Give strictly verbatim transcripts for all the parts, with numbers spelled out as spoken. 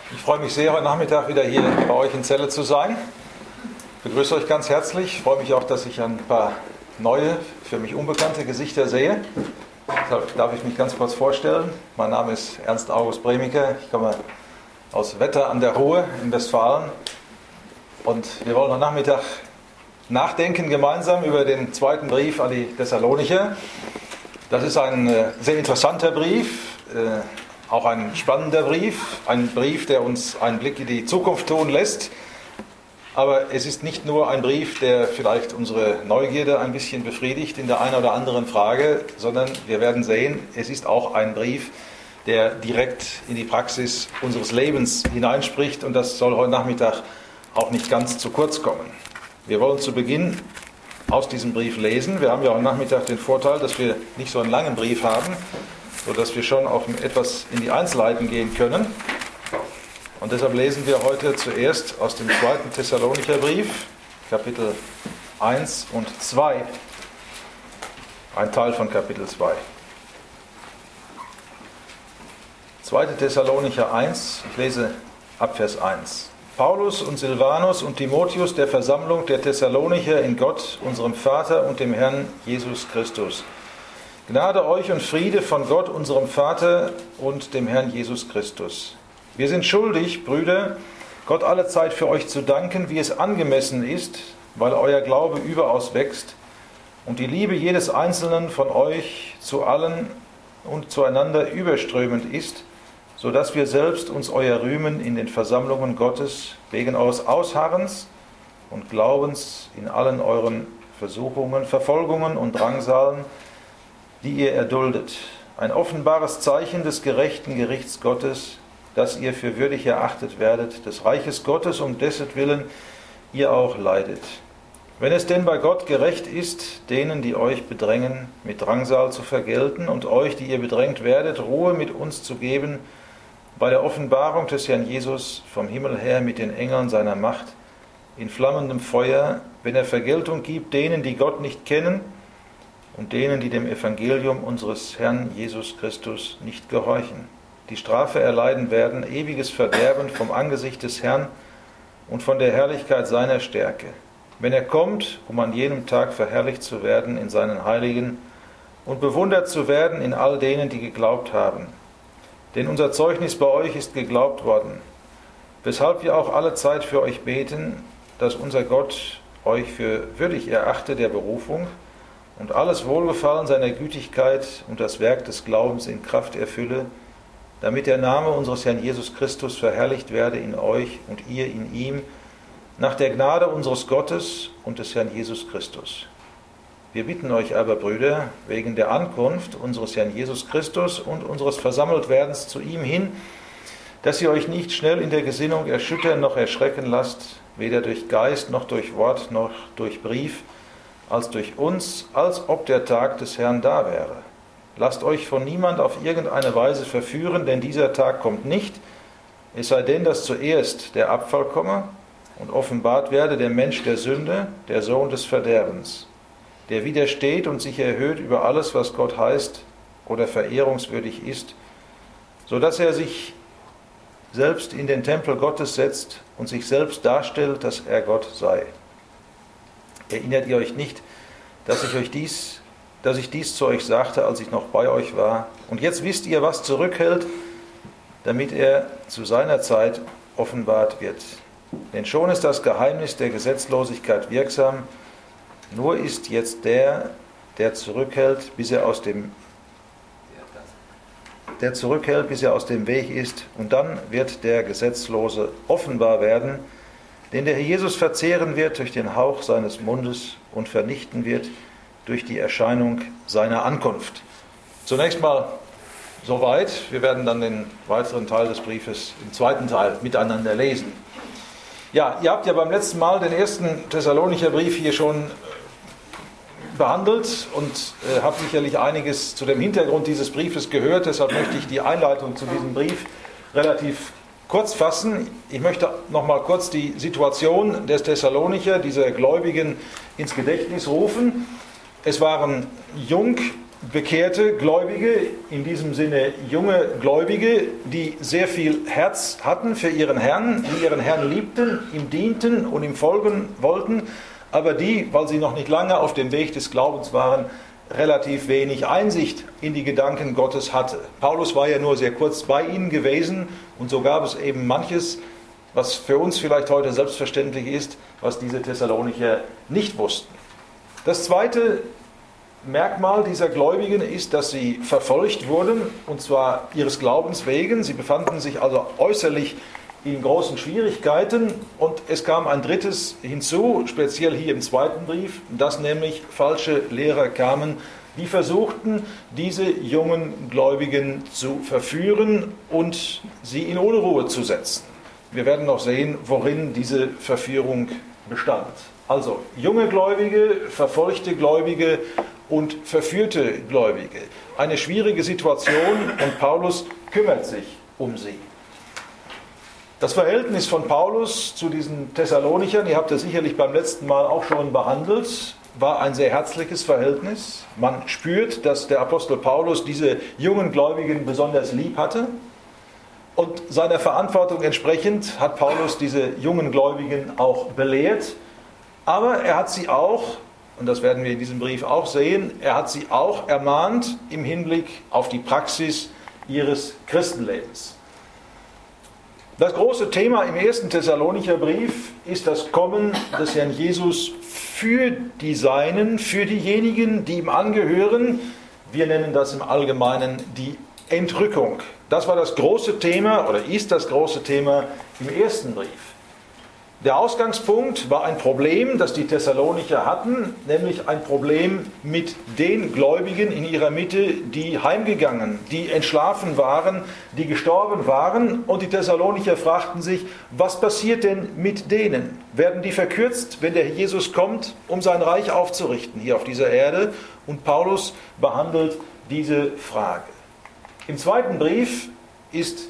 Ich freue mich sehr, heute Nachmittag wieder hier bei euch in Celle zu sein. Ich begrüße euch ganz herzlich. Ich freue mich auch, dass ich ein paar neue, für mich unbekannte Gesichter sehe. Deshalb darf ich mich ganz kurz vorstellen. Mein Name ist Ernst August Bremicke. Ich komme aus Wetter an der Ruhr in Westfalen. Und wir wollen heute Nachmittag nachdenken gemeinsam über den zweiten Brief an die Thessalonicher. Das ist ein sehr interessanter Brief. Auch ein spannender Brief, ein Brief, der uns einen Blick in die Zukunft tun lässt. Aber es ist nicht nur ein Brief, der vielleicht unsere Neugierde ein bisschen befriedigt in der einen oder anderen Frage, sondern wir werden sehen, es ist auch ein Brief, der direkt in die Praxis unseres Lebens hineinspricht. Und das soll heute Nachmittag auch nicht ganz zu kurz kommen. Wir wollen zu Beginn aus diesem Brief lesen. Wir haben ja heute Nachmittag den Vorteil, dass wir nicht so einen langen Brief haben, sodass wir schon auch etwas in die Einzelheiten gehen können. Und deshalb lesen wir heute zuerst aus dem zweiten Thessalonicher Brief, Kapitel eins und zwei. Ein Teil von Kapitel zwei. zweite Thessalonicher eins, ich lese ab Vers eins. Paulus und Silvanus und Timotheus der Versammlung der Thessalonicher in Gott, unserem Vater und dem Herrn Jesus Christus. Gnade euch und Friede von Gott, unserem Vater und dem Herrn Jesus Christus. Wir sind schuldig, Brüder, Gott allezeit für euch zu danken, wie es angemessen ist, weil euer Glaube überaus wächst und die Liebe jedes Einzelnen von euch zu allen und zueinander überströmend ist, so dass wir selbst uns euer rühmen in den Versammlungen Gottes wegen eures Ausharrens und Glaubens in allen euren Versuchungen, Verfolgungen und Drangsalen, die ihr erduldet, ein offenbares Zeichen des gerechten Gerichts Gottes, dass ihr für würdig erachtet werdet, des Reiches Gottes, um dessen Willen ihr auch leidet. Wenn es denn bei Gott gerecht ist, denen, die euch bedrängen, mit Drangsal zu vergelten und euch, die ihr bedrängt werdet, Ruhe mit uns zu geben, bei der Offenbarung des Herrn Jesus vom Himmel her mit den Engeln seiner Macht, in flammendem Feuer, wenn er Vergeltung gibt, denen, die Gott nicht kennen, und denen, die dem Evangelium unseres Herrn Jesus Christus nicht gehorchen, die Strafe erleiden werden, ewiges Verderben vom Angesicht des Herrn und von der Herrlichkeit seiner Stärke, wenn er kommt, um an jenem Tag verherrlicht zu werden in seinen Heiligen und bewundert zu werden in all denen, die geglaubt haben. Denn unser Zeugnis bei euch ist geglaubt worden, weshalb wir auch alle Zeit für euch beten, dass unser Gott euch für würdig erachte der Berufung und alles Wohlgefallen seiner Gütigkeit und das Werk des Glaubens in Kraft erfülle, damit der Name unseres Herrn Jesus Christus verherrlicht werde in euch und ihr in ihm, nach der Gnade unseres Gottes und des Herrn Jesus Christus. Wir bitten euch aber, Brüder, wegen der Ankunft unseres Herrn Jesus Christus und unseres Versammeltwerdens zu ihm hin, dass ihr euch nicht schnell in der Gesinnung erschüttern noch erschrecken lasst, weder durch Geist noch durch Wort noch durch Brief, als durch uns, als ob der Tag des Herrn da wäre. Lasst euch von niemand auf irgendeine Weise verführen, denn dieser Tag kommt nicht, es sei denn, dass zuerst der Abfall komme und offenbart werde der Mensch der Sünde, der Sohn des Verderbens, der widersteht und sich erhöht über alles, was Gott heißt oder verehrungswürdig ist, so dass er sich selbst in den Tempel Gottes setzt und sich selbst darstellt, dass er Gott sei. Erinnert ihr euch nicht, dass ich euch dies, dass ich dies zu euch sagte, als ich noch bei euch war? Und jetzt wisst ihr, was zurückhält, damit er zu seiner Zeit offenbart wird. Denn schon ist das Geheimnis der Gesetzlosigkeit wirksam, nur ist jetzt der, der zurückhält, bis er aus dem der zurückhält, bis er aus dem Weg ist, und dann wird der Gesetzlose offenbar werden, den der Herr Jesus verzehren wird durch den Hauch seines Mundes und vernichten wird durch die Erscheinung seiner Ankunft. Zunächst mal soweit. Wir werden dann den weiteren Teil des Briefes im zweiten Teil miteinander lesen. Ja, ihr habt ja beim letzten Mal den ersten Thessalonicher Brief hier schon behandelt und äh, habt sicherlich einiges zu dem Hintergrund dieses Briefes gehört. Deshalb möchte ich die Einleitung zu diesem Brief relativ kurz fassen. Ich möchte noch mal kurz die Situation des Thessalonicher, dieser Gläubigen, ins Gedächtnis rufen. Es waren jung bekehrte Gläubige, in diesem Sinne junge Gläubige, die sehr viel Herz hatten für ihren Herrn, die ihren Herrn liebten, ihm dienten und ihm folgen wollten, aber die, weil sie noch nicht lange auf dem Weg des Glaubens waren, relativ wenig Einsicht in die Gedanken Gottes hatte. Paulus war ja nur sehr kurz bei ihnen gewesen und so gab es eben manches, was für uns vielleicht heute selbstverständlich ist, was diese Thessalonicher nicht wussten. Das zweite Merkmal dieser Gläubigen ist, dass sie verfolgt wurden, und zwar ihres Glaubens wegen. Sie befanden sich also äußerlich in großen Schwierigkeiten und es kam ein drittes hinzu, speziell hier im zweiten Brief, dass nämlich falsche Lehrer kamen, die versuchten, diese jungen Gläubigen zu verführen und sie in Unruhe zu setzen. Wir werden noch sehen, worin diese Verführung bestand. Also junge Gläubige, verfolgte Gläubige und verführte Gläubige. Eine schwierige Situation und Paulus kümmert sich um sie. Das Verhältnis von Paulus zu diesen Thessalonichern, ihr habt das sicherlich beim letzten Mal auch schon behandelt, war ein sehr herzliches Verhältnis. Man spürt, dass der Apostel Paulus diese jungen Gläubigen besonders lieb hatte. Und seiner Verantwortung entsprechend hat Paulus diese jungen Gläubigen auch belehrt. Aber er hat sie auch, und das werden wir in diesem Brief auch sehen, er hat sie auch ermahnt im Hinblick auf die Praxis ihres Christenlebens. Das große Thema im ersten Thessalonicher Brief ist das Kommen des Herrn Jesus für die Seinen, für diejenigen, die ihm angehören. Wir nennen das im Allgemeinen die Entrückung. Das war das große Thema oder ist das große Thema im ersten Brief. Der Ausgangspunkt war ein Problem, das die Thessalonicher hatten, nämlich ein Problem mit den Gläubigen in ihrer Mitte, die heimgegangen, die entschlafen waren, die gestorben waren. Und die Thessalonicher fragten sich, was passiert denn mit denen? Werden die verkürzt, wenn der Herr Jesus kommt, um sein Reich aufzurichten hier auf dieser Erde? Und Paulus behandelt diese Frage. Im zweiten Brief ist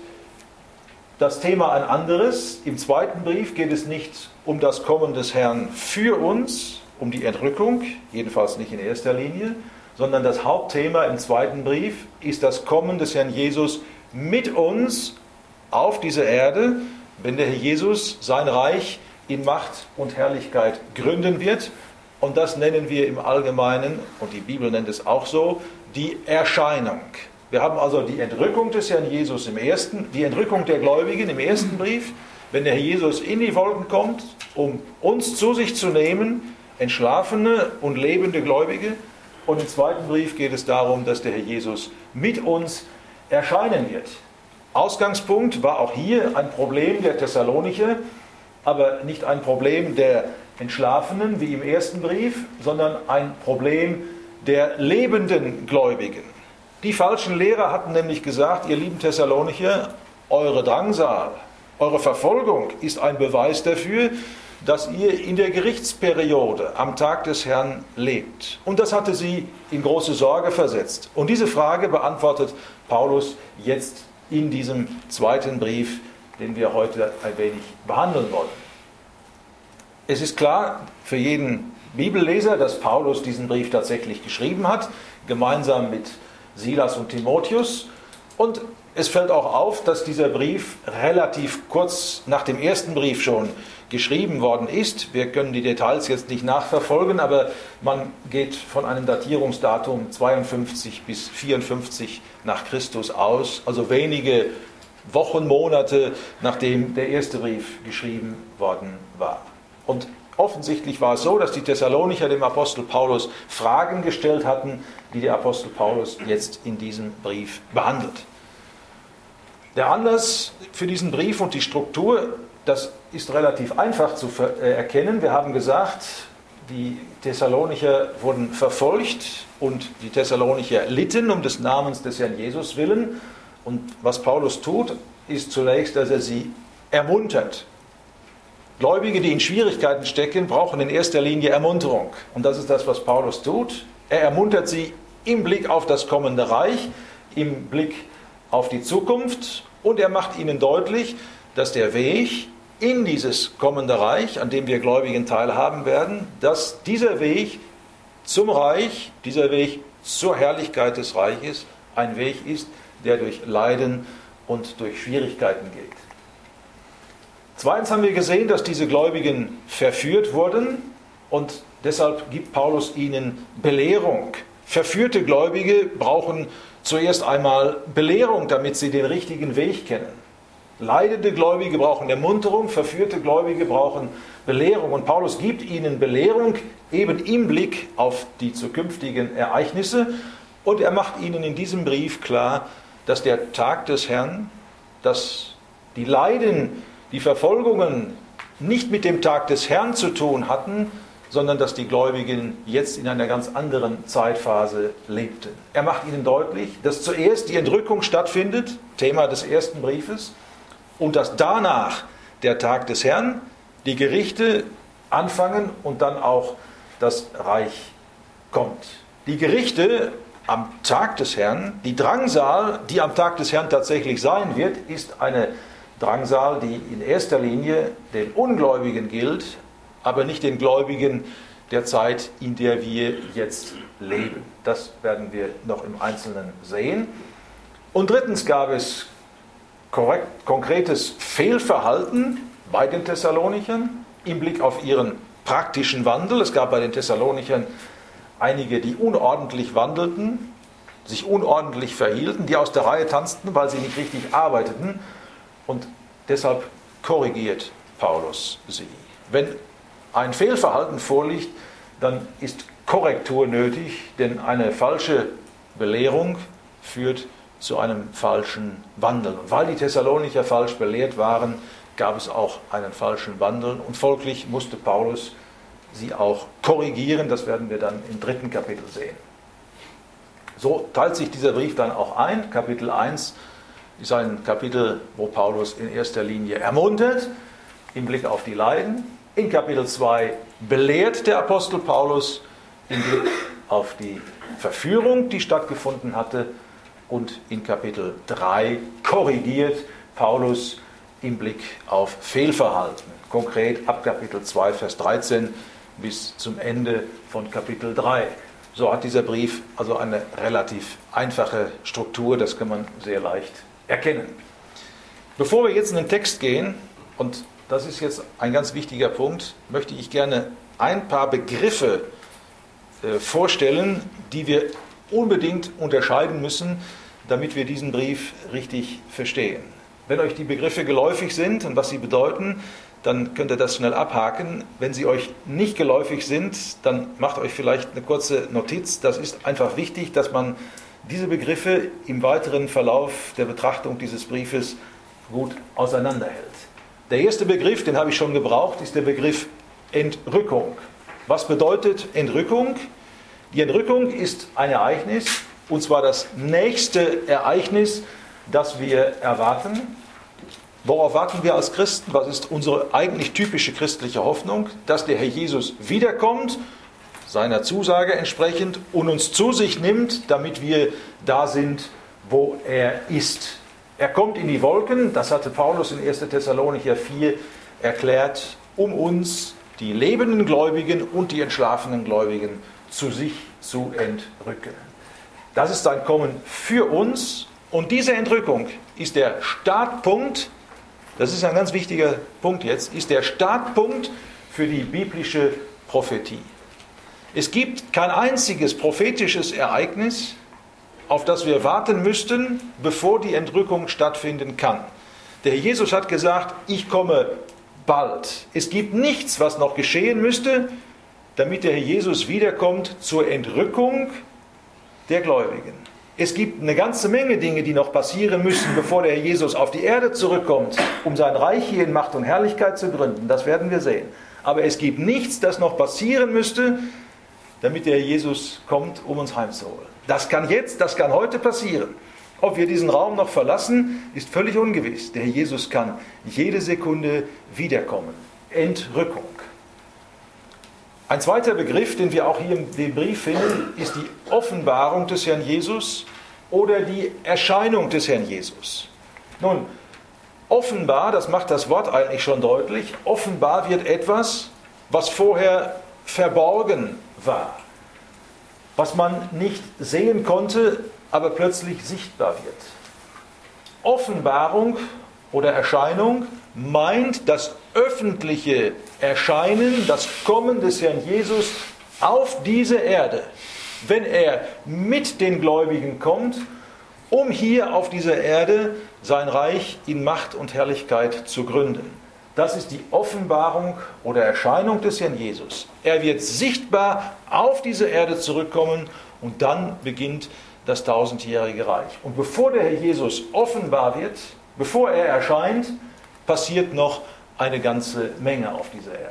das Thema ein anderes. Im zweiten Brief geht es nicht um das Kommen des Herrn für uns, um die Entrückung, jedenfalls nicht in erster Linie, sondern das Hauptthema im zweiten Brief ist das Kommen des Herrn Jesus mit uns auf diese Erde, wenn der Herr Jesus sein Reich in Macht und Herrlichkeit gründen wird. Und das nennen wir im Allgemeinen, und die Bibel nennt es auch so, die Erscheinung. Wir haben also die Entrückung des Herrn Jesus im ersten, die Entrückung der Gläubigen im ersten Brief, wenn der Herr Jesus in die Wolken kommt, um uns zu sich zu nehmen, entschlafene und lebende Gläubige. Und im zweiten Brief geht es darum, dass der Herr Jesus mit uns erscheinen wird. Ausgangspunkt war auch hier ein Problem der Thessalonicher, aber nicht ein Problem der Entschlafenen wie im ersten Brief, sondern ein Problem der lebenden Gläubigen. Die falschen Lehrer hatten nämlich gesagt, ihr lieben Thessalonicher, eure Drangsal, eure Verfolgung ist ein Beweis dafür, dass ihr in der Gerichtsperiode am Tag des Herrn lebt. Und das hatte sie in große Sorge versetzt. Und diese Frage beantwortet Paulus jetzt in diesem zweiten Brief, den wir heute ein wenig behandeln wollen. Es ist klar für jeden Bibelleser, dass Paulus diesen Brief tatsächlich geschrieben hat, gemeinsam mit Silas und Timotheus. Und es fällt auch auf, dass dieser Brief relativ kurz nach dem ersten Brief schon geschrieben worden ist. Wir können die Details jetzt nicht nachverfolgen, aber man geht von einem Datierungsdatum zweiundfünfzig bis vierundfünfzig nach Christus aus, also wenige Wochen, Monate, nachdem der erste Brief geschrieben worden war. Und offensichtlich war es so, dass die Thessalonicher dem Apostel Paulus Fragen gestellt hatten, die der Apostel Paulus jetzt in diesem Brief behandelt. Der Anlass für diesen Brief und die Struktur, das ist relativ einfach zu erkennen. Wir haben gesagt, die Thessalonicher wurden verfolgt und die Thessalonicher litten um des Namens des Herrn Jesus willen. Und was Paulus tut, ist zunächst, dass er sie ermuntert. Gläubige, die in Schwierigkeiten stecken, brauchen in erster Linie Ermunterung. Und das ist das, was Paulus tut. Er ermuntert sie im Blick auf das kommende Reich, im Blick auf die Zukunft. Und er macht ihnen deutlich, dass der Weg in dieses kommende Reich, an dem wir Gläubigen teilhaben werden, dass dieser Weg zum Reich, dieser Weg zur Herrlichkeit des Reiches ein Weg ist, der durch Leiden und durch Schwierigkeiten geht. Zweitens haben wir gesehen, dass diese Gläubigen verführt wurden und deshalb gibt Paulus ihnen Belehrung. Verführte Gläubige brauchen zuerst einmal Belehrung, damit sie den richtigen Weg kennen. Leidende Gläubige brauchen Ermunterung, verführte Gläubige brauchen Belehrung. Und Paulus gibt ihnen Belehrung eben im Blick auf die zukünftigen Ereignisse. Und er macht ihnen in diesem Brief klar, dass der Tag des Herrn, dass die Leiden, die Verfolgungen nicht mit dem Tag des Herrn zu tun hatten, sondern dass die Gläubigen jetzt in einer ganz anderen Zeitphase lebten. Er macht ihnen deutlich, dass zuerst die Entrückung stattfindet, Thema des ersten Briefes, und dass danach der Tag des Herrn, die Gerichte anfangen und dann auch das Reich kommt. Die Gerichte am Tag des Herrn, die Drangsal, die am Tag des Herrn tatsächlich sein wird, ist eine Drangsal, die in erster Linie den Ungläubigen gilt, aber nicht den Gläubigen der Zeit, in der wir jetzt leben. Das werden wir noch im Einzelnen sehen. Und drittens gab es korrekt, konkretes Fehlverhalten bei den Thessalonichern im Blick auf ihren praktischen Wandel. Es gab bei den Thessalonichern einige, die unordentlich wandelten, sich unordentlich verhielten, die aus der Reihe tanzten, weil sie nicht richtig arbeiteten. Und deshalb korrigiert Paulus sie. Wenn ein Fehlverhalten vorliegt, dann ist Korrektur nötig, denn eine falsche Belehrung führt zu einem falschen Wandel. Und weil die Thessalonicher falsch belehrt waren, gab es auch einen falschen Wandel und folglich musste Paulus sie auch korrigieren. Das werden wir dann im dritten Kapitel sehen. So teilt sich dieser Brief dann auch ein. Kapitel eins ist ein Kapitel, wo Paulus in erster Linie ermuntert, im Blick auf die Leiden. In Kapitel zwei belehrt der Apostel Paulus im Blick auf die Verführung, die stattgefunden hatte. Und in Kapitel drei korrigiert Paulus im Blick auf Fehlverhalten. Konkret ab Kapitel zwei, Vers dreizehn bis zum Ende von Kapitel drei. So hat dieser Brief also eine relativ einfache Struktur, das kann man sehr leicht erkennen. Bevor wir jetzt in den Text gehen, und das ist jetzt ein ganz wichtiger Punkt, möchte ich gerne ein paar Begriffe äh, vorstellen, die wir unbedingt unterscheiden müssen, damit wir diesen Brief richtig verstehen. Wenn euch die Begriffe geläufig sind und was sie bedeuten, dann könnt ihr das schnell abhaken. Wenn sie euch nicht geläufig sind, dann macht euch vielleicht eine kurze Notiz. Das ist einfach wichtig, dass man diese Begriffe im weiteren Verlauf der Betrachtung dieses Briefes gut auseinanderhält. Der erste Begriff, den habe ich schon gebraucht, ist der Begriff Entrückung. Was bedeutet Entrückung? Die Entrückung ist ein Ereignis, und zwar das nächste Ereignis, das wir erwarten. Worauf warten wir als Christen? Was ist unsere eigentlich typische christliche Hoffnung? Dass der Herr Jesus wiederkommt, seiner Zusage entsprechend, und uns zu sich nimmt, damit wir da sind, wo er ist. Er kommt in die Wolken, das hatte Paulus in erster Thessalonicher vier erklärt, um uns, die lebenden Gläubigen und die entschlafenen Gläubigen, zu sich zu entrücken. Das ist sein Kommen für uns, und diese Entrückung ist der Startpunkt, das ist ein ganz wichtiger Punkt jetzt, ist der Startpunkt für die biblische Prophetie. Es gibt kein einziges prophetisches Ereignis, auf das wir warten müssten, bevor die Entrückung stattfinden kann. Der Herr Jesus hat gesagt, ich komme bald. Es gibt nichts, was noch geschehen müsste, damit der Herr Jesus wiederkommt zur Entrückung der Gläubigen. Es gibt eine ganze Menge Dinge, die noch passieren müssen, bevor der Herr Jesus auf die Erde zurückkommt, um sein Reich hier in Macht und Herrlichkeit zu gründen. Das werden wir sehen. Aber es gibt nichts, das noch passieren müsste, damit der Herr Jesus kommt, um uns heimzuholen. Das kann jetzt, das kann heute passieren. Ob wir diesen Raum noch verlassen, ist völlig ungewiss. Der Herr Jesus kann jede Sekunde wiederkommen. Entrückung. Ein zweiter Begriff, den wir auch hier im dem Brief finden, ist die Offenbarung des Herrn Jesus oder die Erscheinung des Herrn Jesus. Nun, offenbar, das macht das Wort eigentlich schon deutlich, offenbar wird etwas, was vorher verborgen war. was man nicht sehen konnte, aber plötzlich sichtbar wird. Offenbarung oder Erscheinung meint das öffentliche Erscheinen, das Kommen des Herrn Jesus auf diese Erde, wenn er mit den Gläubigen kommt, um hier auf dieser Erde sein Reich in Macht und Herrlichkeit zu gründen. Das ist die Offenbarung oder Erscheinung des Herrn Jesus. Er wird sichtbar auf diese Erde zurückkommen und dann beginnt das tausendjährige Reich. Und bevor der Herr Jesus offenbar wird, bevor er erscheint, passiert noch eine ganze Menge auf dieser Erde.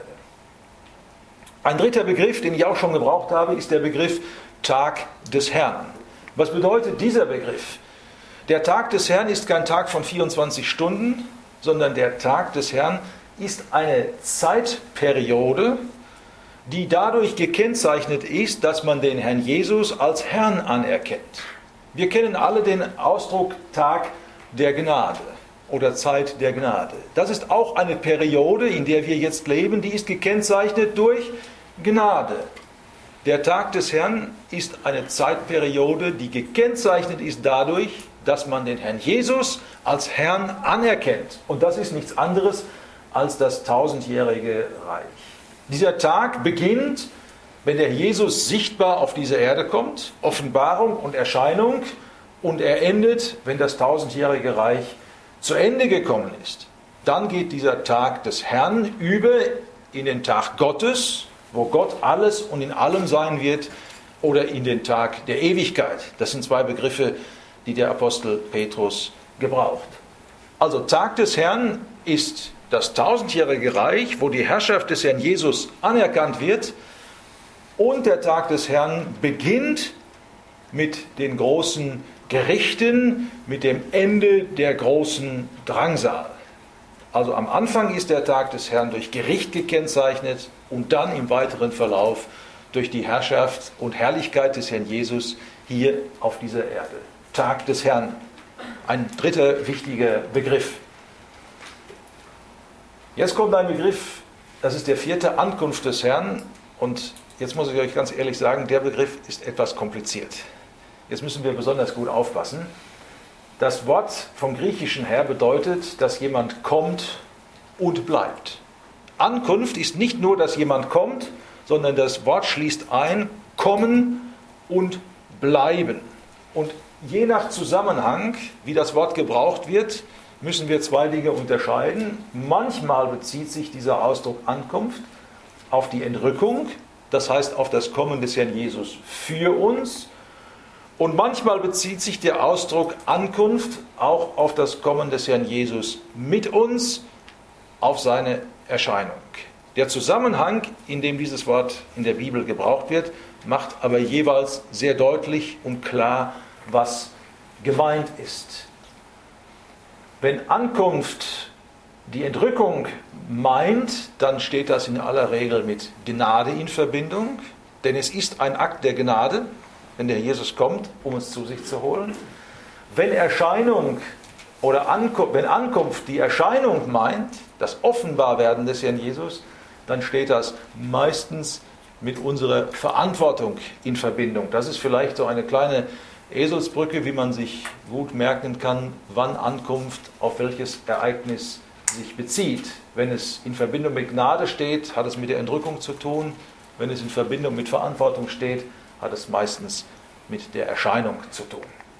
Ein dritter Begriff, den ich auch schon gebraucht habe, ist der Begriff Tag des Herrn. Was bedeutet dieser Begriff? Der Tag des Herrn ist kein Tag von vierundzwanzig Stunden, sondern der Tag des Herrn ist eine Zeitperiode, die dadurch gekennzeichnet ist, dass man den Herrn Jesus als Herrn anerkennt. Wir kennen alle den Ausdruck Tag der Gnade oder Zeit der Gnade. Das ist auch eine Periode, in der wir jetzt leben, die ist gekennzeichnet durch Gnade. Der Tag des Herrn ist eine Zeitperiode, die gekennzeichnet ist dadurch, dass man den Herrn Jesus als Herrn anerkennt. Und das ist nichts anderes als das tausendjährige Reich. Dieser Tag beginnt, wenn der Jesus sichtbar auf diese Erde kommt, Offenbarung und Erscheinung, und er endet, wenn das tausendjährige Reich zu Ende gekommen ist. Dann geht dieser Tag des Herrn über in den Tag Gottes, wo Gott alles und in allem sein wird, oder in den Tag der Ewigkeit. Das sind zwei Begriffe, die der Apostel Petrus gebraucht. Also Tag des Herrn ist das tausendjährige Reich, wo die Herrschaft des Herrn Jesus anerkannt wird, und der Tag des Herrn beginnt mit den großen Gerichten, mit dem Ende der großen Drangsal. Also am Anfang ist der Tag des Herrn durch Gericht gekennzeichnet und dann im weiteren Verlauf durch die Herrschaft und Herrlichkeit des Herrn Jesus hier auf dieser Erde. Tag des Herrn, ein dritter wichtiger Begriff. Jetzt kommt ein Begriff, das ist der vierte, Ankunft des Herrn. Und jetzt muss ich euch ganz ehrlich sagen, der Begriff ist etwas kompliziert. Jetzt müssen wir besonders gut aufpassen. Das Wort vom Griechischen her bedeutet, dass jemand kommt und bleibt. Ankunft ist nicht nur, dass jemand kommt, sondern das Wort schließt ein, kommen und bleiben. Und je nach Zusammenhang, wie das Wort gebraucht wird, müssen wir zwei Dinge unterscheiden. Manchmal bezieht sich dieser Ausdruck Ankunft auf die Entrückung, das heißt auf das Kommen des Herrn Jesus für uns. Und manchmal bezieht sich der Ausdruck Ankunft auch auf das Kommen des Herrn Jesus mit uns, auf seine Erscheinung. Der Zusammenhang, in dem dieses Wort in der Bibel gebraucht wird, macht aber jeweils sehr deutlich und klar, was gemeint ist. Wenn Ankunft die Entrückung meint, dann steht das in aller Regel mit Gnade in Verbindung, denn es ist ein Akt der Gnade, wenn der Jesus kommt, um uns zu sich zu holen. Wenn Erscheinung oder Ankunft, wenn Ankunft die Erscheinung meint, das Offenbarwerden des Herrn Jesus, dann steht das meistens mit unserer Verantwortung in Verbindung. Das ist vielleicht so eine kleine Eselsbrücke, wie man sich gut merken kann, wann Ankunft auf welches Ereignis sich bezieht. Wenn es in Verbindung mit Gnade steht, hat es mit der Entrückung zu tun. Wenn es in Verbindung mit Verantwortung steht, hat es meistens mit der Erscheinung zu tun.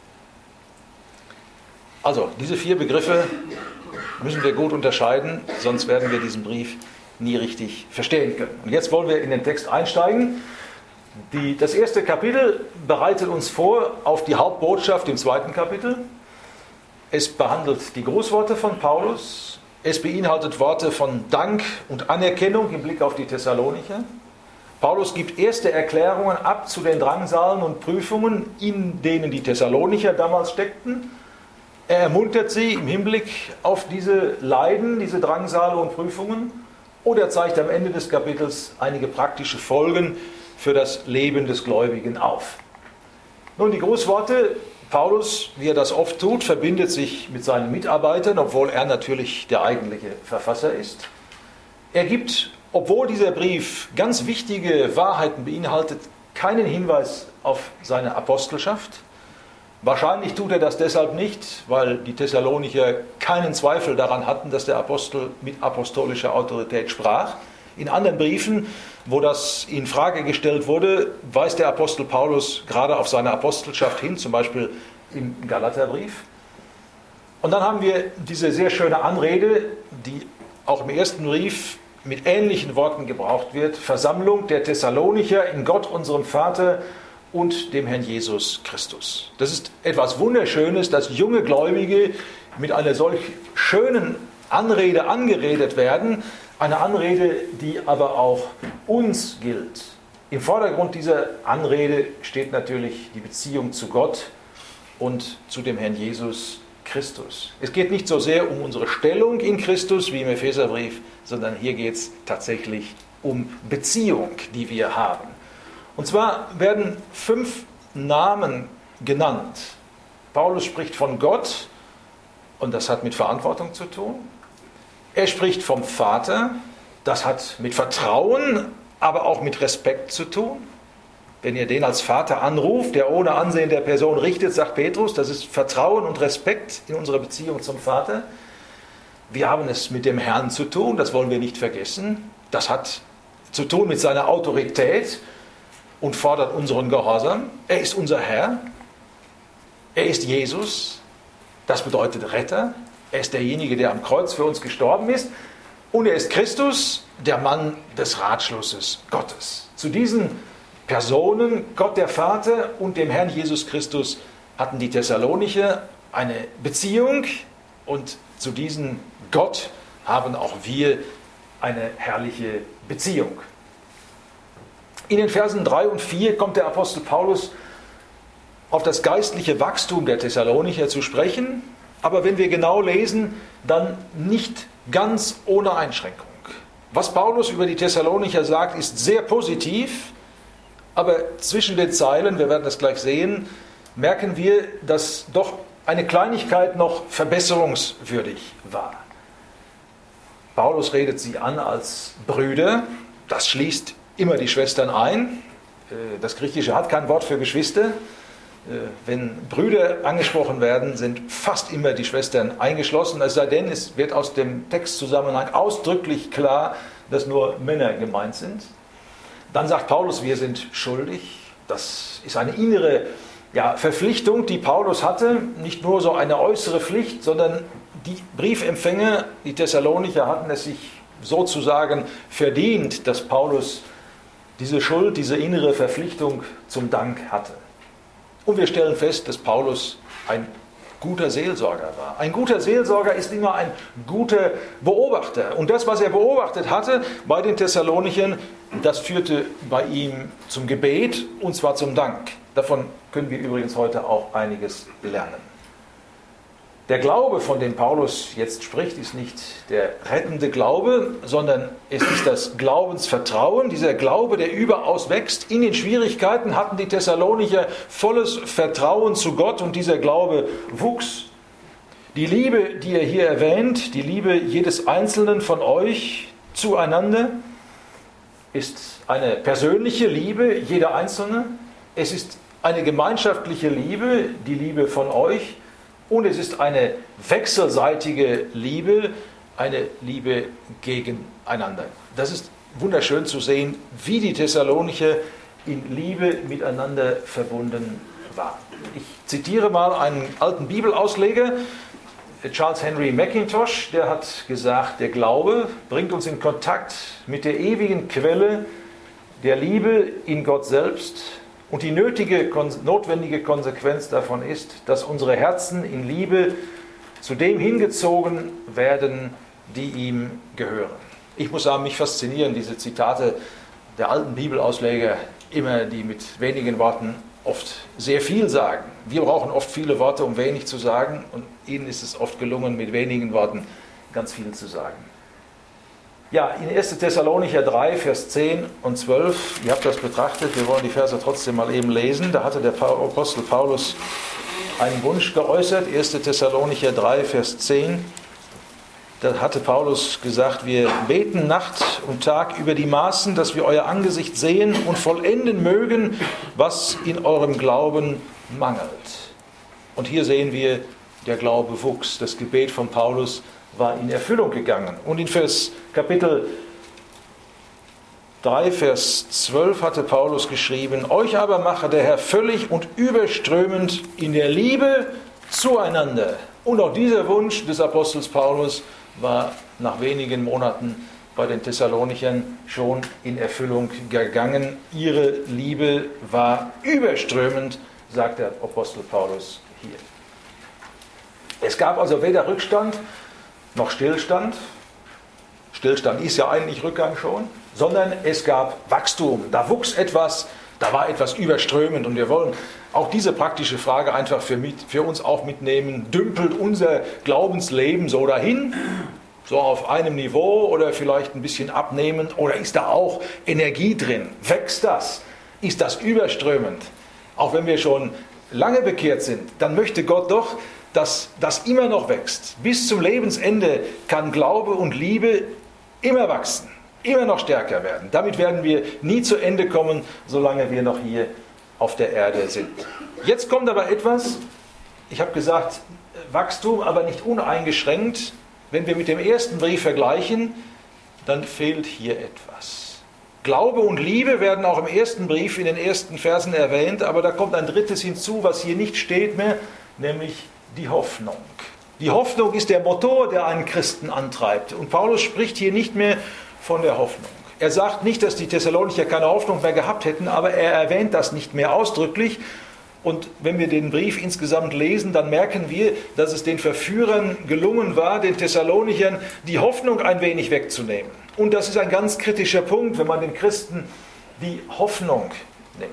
Also, diese vier Begriffe müssen wir gut unterscheiden, sonst werden wir diesen Brief nie richtig verstehen können. Und jetzt wollen wir in den Text einsteigen. Die, das erste Kapitel bereitet uns vor auf die Hauptbotschaft im zweiten Kapitel. Es behandelt die Grußworte von Paulus. Es beinhaltet Worte von Dank und Anerkennung im Blick auf die Thessalonicher. Paulus gibt erste Erklärungen ab zu den Drangsalen und Prüfungen, in denen die Thessalonicher damals steckten. Er ermuntert sie im Hinblick auf diese Leiden, diese Drangsale und Prüfungen. Und er zeigt am Ende des Kapitels einige praktische Folgen für das Leben des Gläubigen auf. Nun, die Grußworte. Paulus, wie er das oft tut, verbindet sich mit seinen Mitarbeitern, obwohl er natürlich der eigentliche Verfasser ist. Er gibt, obwohl dieser Brief ganz wichtige Wahrheiten beinhaltet, keinen Hinweis auf seine Apostelschaft. Wahrscheinlich tut er das deshalb nicht, weil die Thessalonicher keinen Zweifel daran hatten, dass der Apostel mit apostolischer Autorität sprach. In anderen Briefen, wo das in Frage gestellt wurde, weist der Apostel Paulus gerade auf seine Apostelschaft hin, zum Beispiel im Galaterbrief. Und dann haben wir diese sehr schöne Anrede, die auch im ersten Brief mit ähnlichen Worten gebraucht wird: Versammlung der Thessalonicher in Gott, unserem Vater und dem Herrn Jesus Christus. Das ist etwas Wunderschönes, dass junge Gläubige mit einer solch schönen Anrede angeredet werden. Eine Anrede, die aber auch uns gilt. Im Vordergrund dieser Anrede steht natürlich die Beziehung zu Gott und zu dem Herrn Jesus Christus. Es geht nicht so sehr um unsere Stellung in Christus wie im Epheserbrief, sondern hier geht es tatsächlich um Beziehung, die wir haben. Und zwar werden fünf Namen genannt. Paulus spricht von Gott, und das hat mit Verantwortung zu tun. Er spricht vom Vater, das hat mit Vertrauen, aber auch mit Respekt zu tun. Wenn ihr den als Vater anruft, der ohne Ansehen der Person richtet, sagt Petrus, das ist Vertrauen und Respekt in unserer Beziehung zum Vater. Wir haben es mit dem Herrn zu tun, das wollen wir nicht vergessen. Das hat zu tun mit seiner Autorität und fordert unseren Gehorsam. Er ist unser Herr. Er ist Jesus. Das bedeutet Retter. Er ist derjenige, der am Kreuz für uns gestorben ist. Und er ist Christus, der Mann des Ratschlusses Gottes. Zu diesen Personen, Gott der Vater und dem Herrn Jesus Christus, hatten die Thessalonicher eine Beziehung. Und zu diesem Gott haben auch wir eine herrliche Beziehung. In den Versen drei und vier kommt der Apostel Paulus auf das geistliche Wachstum der Thessalonicher zu sprechen, aber wenn wir genau lesen, dann nicht ganz ohne Einschränkung. Was Paulus über die Thessalonicher sagt, ist sehr positiv, aber zwischen den Zeilen, wir werden das gleich sehen, merken wir, dass doch eine Kleinigkeit noch verbesserungswürdig war. Paulus redet sie an als Brüder, das schließt immer die Schwestern ein. Das Griechische hat kein Wort für Geschwister. Wenn Brüder angesprochen werden, sind fast immer die Schwestern eingeschlossen, es sei denn, es wird aus dem Textzusammenhang ausdrücklich klar, dass nur Männer gemeint sind. Dann sagt Paulus, wir sind schuldig. Das ist eine innere ja, Verpflichtung, die Paulus hatte. Nicht nur so eine äußere Pflicht, sondern die Briefempfänger, die Thessalonicher, hatten es sich sozusagen verdient, dass Paulus diese Schuld, diese innere Verpflichtung zum Dank hatte. Und wir stellen fest, dass Paulus ein guter Seelsorger war. Ein guter Seelsorger ist immer ein guter Beobachter. Und das, was er beobachtet hatte bei den Thessalonichern, das führte bei ihm zum Gebet, und zwar zum Dank. Davon können wir übrigens heute auch einiges lernen. Der Glaube, von dem Paulus jetzt spricht, ist nicht der rettende Glaube, sondern es ist das Glaubensvertrauen. Dieser Glaube, der überaus wächst. In den Schwierigkeiten hatten die Thessalonicher volles Vertrauen zu Gott und dieser Glaube wuchs. Die Liebe, die er hier erwähnt, die Liebe jedes Einzelnen von euch zueinander, ist eine persönliche Liebe, jeder Einzelne. Es ist eine gemeinschaftliche Liebe, die Liebe von euch. Und es ist eine wechselseitige Liebe, eine Liebe gegeneinander. Das ist wunderschön zu sehen, wie die Thessalonicher in Liebe miteinander verbunden waren. Ich zitiere mal einen alten Bibelausleger, Charles Henry Mackintosh, der hat gesagt, der Glaube bringt uns in Kontakt mit der ewigen Quelle der Liebe in Gott selbst. Und die nötige, notwendige Konsequenz davon ist, dass unsere Herzen in Liebe zu dem hingezogen werden, die ihm gehören. Ich muss sagen, mich faszinieren diese Zitate der alten Bibelausleger immer, die mit wenigen Worten oft sehr viel sagen. Wir brauchen oft viele Worte, um wenig zu sagen, und ihnen ist es oft gelungen, mit wenigen Worten ganz viel zu sagen. Ja, in erster Thessalonicher drei, Vers zehn und zwölf, ihr habt das betrachtet, wir wollen die Verse trotzdem mal eben lesen. Da hatte der Apostel Paulus einen Wunsch geäußert, erster Thessalonicher drei, Vers zehn. da hatte Paulus gesagt, wir beten Nacht und Tag über die Maßen, dass wir euer Angesicht sehen und vollenden mögen, was in eurem Glauben mangelt. Und hier sehen wir, der Glaube wuchs. Das Gebet von Paulus war in Erfüllung gegangen. Und in Vers Kapitel drei, Vers zwölf hatte Paulus geschrieben, euch aber mache der Herr völlig und überströmend in der Liebe zueinander. Und auch dieser Wunsch des Apostels Paulus war nach wenigen Monaten bei den Thessalonichern schon in Erfüllung gegangen. Ihre Liebe war überströmend, sagt der Apostel Paulus hier. Es gab also weder Rückstand noch Stillstand. Stillstand ist ja eigentlich Rückgang schon, sondern es gab Wachstum. Da wuchs etwas, da war etwas überströmend. Und wir wollen auch diese praktische Frage einfach für, mit, für uns auch mitnehmen. Dümpelt unser Glaubensleben so dahin, so auf einem Niveau oder vielleicht ein bisschen abnehmend? Oder ist da auch Energie drin? Wächst das? Ist das überströmend? Auch wenn wir schon lange bekehrt sind, dann möchte Gott doch, dass das immer noch wächst. Bis zum Lebensende kann Glaube und Liebe immer wachsen, immer noch stärker werden. Damit werden wir nie zu Ende kommen, solange wir noch hier auf der Erde sind. Jetzt kommt aber etwas, ich habe gesagt, Wachstum, aber nicht uneingeschränkt. Wenn wir mit dem ersten Brief vergleichen, dann fehlt hier etwas. Glaube und Liebe werden auch im ersten Brief in den ersten Versen erwähnt, aber da kommt ein drittes hinzu, was hier nicht steht mehr, nämlich die Hoffnung. Die Hoffnung ist der Motor, der einen Christen antreibt. Und Paulus spricht hier nicht mehr von der Hoffnung. Er sagt nicht, dass die Thessalonicher keine Hoffnung mehr gehabt hätten, aber er erwähnt das nicht mehr ausdrücklich. Und wenn wir den Brief insgesamt lesen, dann merken wir, dass es den Verführern gelungen war, den Thessalonichern die Hoffnung ein wenig wegzunehmen. Und das ist ein ganz kritischer Punkt, wenn man den Christen die Hoffnung nimmt.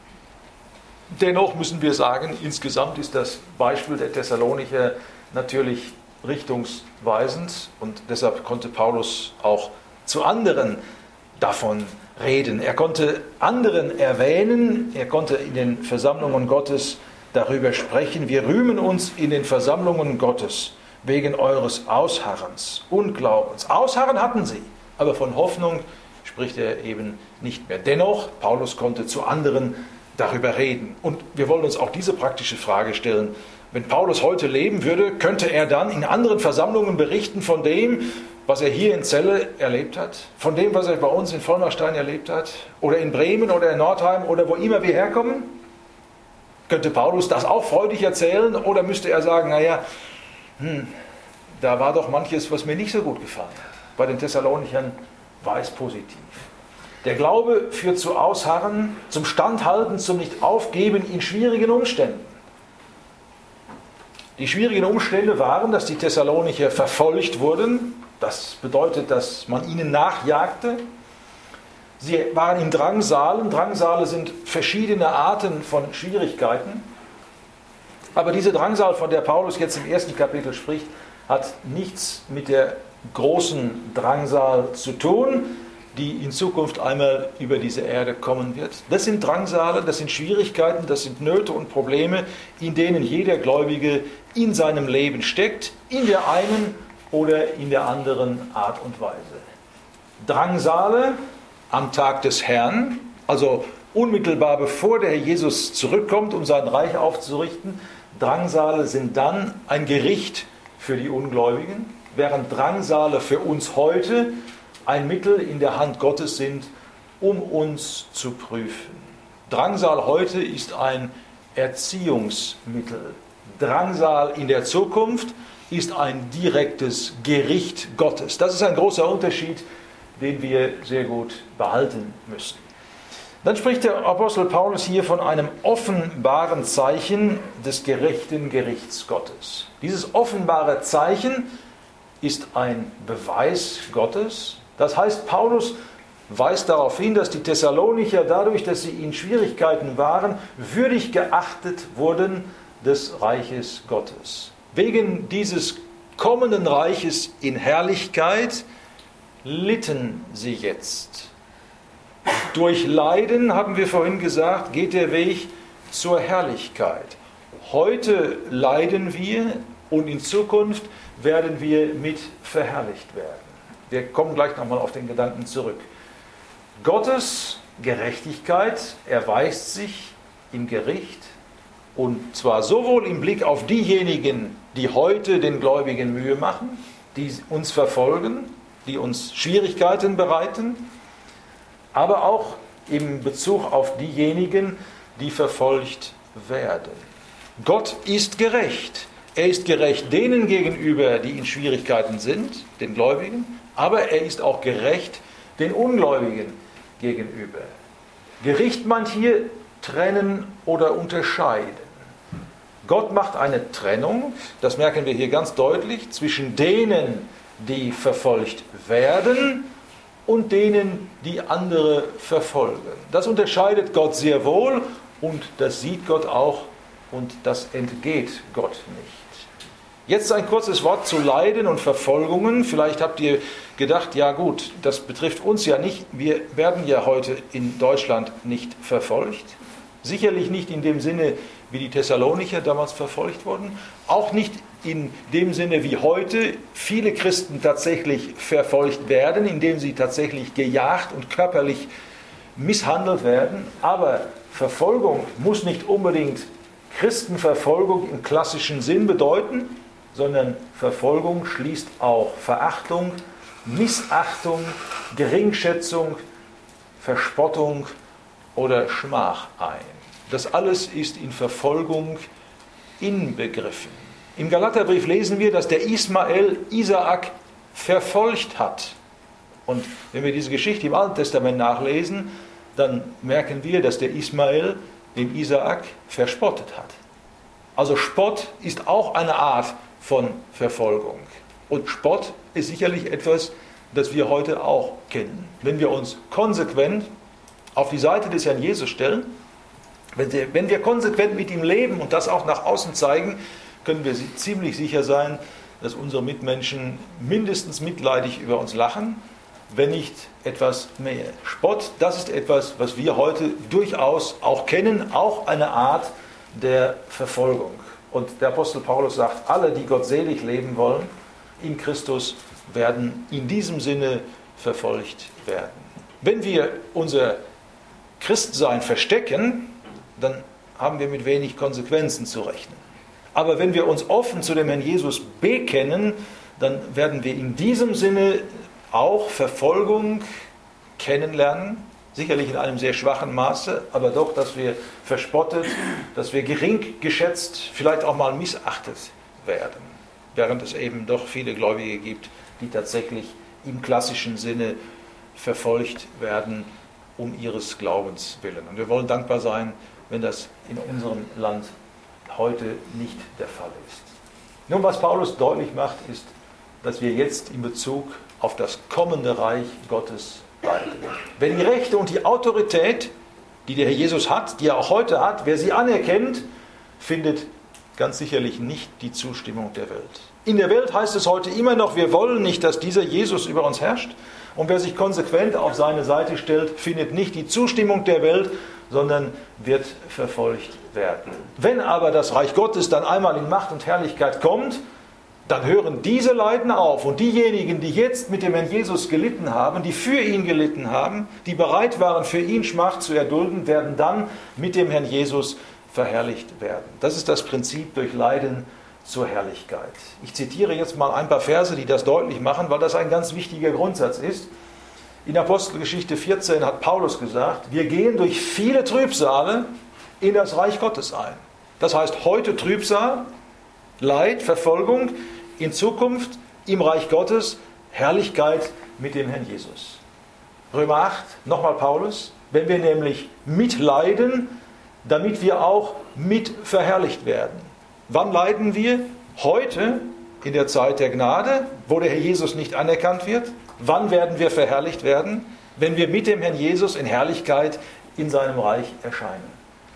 Dennoch müssen wir sagen, insgesamt ist das Beispiel der Thessalonicher natürlich richtungsweisend und deshalb konnte Paulus auch zu anderen davon reden. Er konnte anderen erwähnen, er konnte in den Versammlungen Gottes darüber sprechen. Wir rühmen uns in den Versammlungen Gottes wegen eures Ausharrens und Glaubens. Ausharren hatten sie, aber von Hoffnung spricht er eben nicht mehr. Dennoch, Paulus konnte zu anderen darüber reden. Und wir wollen uns auch diese praktische Frage stellen. Wenn Paulus heute leben würde, könnte er dann in anderen Versammlungen berichten von dem, was er hier in Celle erlebt hat, von dem, was er bei uns in Vollmerstein erlebt hat, oder in Bremen oder in Nordheim oder wo immer wir herkommen? Könnte Paulus das auch freudig erzählen oder müsste er sagen, naja, hm, da war doch manches, was mir nicht so gut gefallen hat. Bei den Thessalonichern war es positiv. Der Glaube führt zu Ausharren, zum Standhalten, zum Nicht-Aufgeben in schwierigen Umständen. Die schwierigen Umstände waren, dass die Thessalonicher verfolgt wurden. Das bedeutet, dass man ihnen nachjagte. Sie waren in Drangsalen. Drangsale sind verschiedene Arten von Schwierigkeiten. Aber diese Drangsal, von der Paulus jetzt im ersten Kapitel spricht, hat nichts mit der großen Drangsal zu tun, die in Zukunft einmal über diese Erde kommen wird. Das sind Drangsale, das sind Schwierigkeiten, das sind Nöte und Probleme, in denen jeder Gläubige in seinem Leben steckt, in der einen oder in der anderen Art und Weise. Drangsale am Tag des Herrn, also unmittelbar bevor der Herr Jesus zurückkommt, um sein Reich aufzurichten. Drangsale sind dann ein Gericht für die Ungläubigen, während Drangsale für uns heute ein Mittel in der Hand Gottes sind, um uns zu prüfen. Drangsal heute ist ein Erziehungsmittel. Drangsal in der Zukunft ist ein direktes Gericht Gottes. Das ist ein großer Unterschied, den wir sehr gut behalten müssen. Dann spricht der Apostel Paulus hier von einem offenbaren Zeichen des gerechten Gerichts Gottes. Dieses offenbare Zeichen ist ein Beweis Gottes. Das heißt, Paulus weist darauf hin, dass die Thessalonicher dadurch, dass sie in Schwierigkeiten waren, würdig geachtet wurden des Reiches Gottes. Wegen dieses kommenden Reiches in Herrlichkeit litten sie jetzt. Durch Leiden, haben wir vorhin gesagt, geht der Weg zur Herrlichkeit. Heute leiden wir und in Zukunft werden wir mit verherrlicht werden. Wir kommen gleich nochmal auf den Gedanken zurück. Gottes Gerechtigkeit erweist sich im Gericht, und zwar sowohl im Blick auf diejenigen, die heute den Gläubigen Mühe machen, die uns verfolgen, die uns Schwierigkeiten bereiten, aber auch im Bezug auf diejenigen, die verfolgt werden. Gott ist gerecht. Er ist gerecht denen gegenüber, die in Schwierigkeiten sind, den Gläubigen, aber er ist auch gerecht den Ungläubigen gegenüber. Gericht meint hier trennen oder unterscheiden. Gott macht eine Trennung, das merken wir hier ganz deutlich, zwischen denen, die verfolgt werden und denen, die andere verfolgen. Das unterscheidet Gott sehr wohl und das sieht Gott auch und das entgeht Gott nicht. Jetzt ein kurzes Wort zu Leiden und Verfolgungen. Vielleicht habt ihr gedacht, ja gut, das betrifft uns ja nicht. Wir werden ja heute in Deutschland nicht verfolgt. Sicherlich nicht in dem Sinne, wie die Thessalonicher damals verfolgt wurden. Auch nicht in dem Sinne, wie heute viele Christen tatsächlich verfolgt werden, indem sie tatsächlich gejagt und körperlich misshandelt werden. Aber Verfolgung muss nicht unbedingt Christenverfolgung im klassischen Sinn bedeuten, sondern Verfolgung schließt auch Verachtung, Missachtung, Geringschätzung, Verspottung oder Schmach ein. Das alles ist in Verfolgung inbegriffen. Im Galaterbrief lesen wir, dass der Ismael Isaak verfolgt hat. Und wenn wir diese Geschichte im Alten Testament nachlesen, dann merken wir, dass der Ismael den Isaak verspottet hat. Also Spott ist auch eine Art von Verfolgung. Und Spott ist sicherlich etwas, das wir heute auch kennen. Wenn wir uns konsequent auf die Seite des Herrn Jesus stellen, wenn wir, wenn wir konsequent mit ihm leben und das auch nach außen zeigen, können wir ziemlich sicher sein, dass unsere Mitmenschen mindestens mitleidig über uns lachen, wenn nicht etwas mehr. Spott, das ist etwas, was wir heute durchaus auch kennen, auch eine Art der Verfolgung. Und der Apostel Paulus sagt, alle, die gottselig leben wollen, in Christus werden in diesem Sinne verfolgt werden. Wenn wir unser Christsein verstecken, dann haben wir mit wenig Konsequenzen zu rechnen. Aber wenn wir uns offen zu dem Herrn Jesus bekennen, dann werden wir in diesem Sinne auch Verfolgung kennenlernen, sicherlich in einem sehr schwachen Maße, aber doch, dass wir verspottet, dass wir gering geschätzt, vielleicht auch mal missachtet werden, während es eben doch viele Gläubige gibt, die tatsächlich im klassischen Sinne verfolgt werden um ihres Glaubens willen. Und wir wollen dankbar sein, wenn das in unserem Land heute nicht der Fall ist. Nun, was Paulus deutlich macht, ist, dass wir jetzt in Bezug auf das kommende Reich Gottes leiden. Wenn die Rechte und die Autorität, die der Herr Jesus hat, die er auch heute hat, wer sie anerkennt, findet ganz sicherlich nicht die Zustimmung der Welt. In der Welt heißt es heute immer noch, wir wollen nicht, dass dieser Jesus über uns herrscht. Und wer sich konsequent auf seine Seite stellt, findet nicht die Zustimmung der Welt, sondern wird verfolgt werden. Wenn aber das Reich Gottes dann einmal in Macht und Herrlichkeit kommt, dann hören diese Leiden auf. Und diejenigen, die jetzt mit dem Herrn Jesus gelitten haben, die für ihn gelitten haben, die bereit waren, für ihn Schmach zu erdulden, werden dann mit dem Herrn Jesus verherrlicht werden. Das ist das Prinzip durch Leiden zur Herrlichkeit. Ich zitiere jetzt mal ein paar Verse, die das deutlich machen, weil das ein ganz wichtiger Grundsatz ist. In Apostelgeschichte vierzehn hat Paulus gesagt, wir gehen durch viele Trübsale in das Reich Gottes ein. Das heißt, heute Trübsal, Leid, Verfolgung, in Zukunft im Reich Gottes Herrlichkeit mit dem Herrn Jesus. Römer acht, nochmal Paulus, wenn wir nämlich mitleiden, damit wir auch mit verherrlicht werden. Wann leiden wir? Heute, in der Zeit der Gnade, wo der Herr Jesus nicht anerkannt wird. Wann werden wir verherrlicht werden? Wenn wir mit dem Herrn Jesus in Herrlichkeit in seinem Reich erscheinen.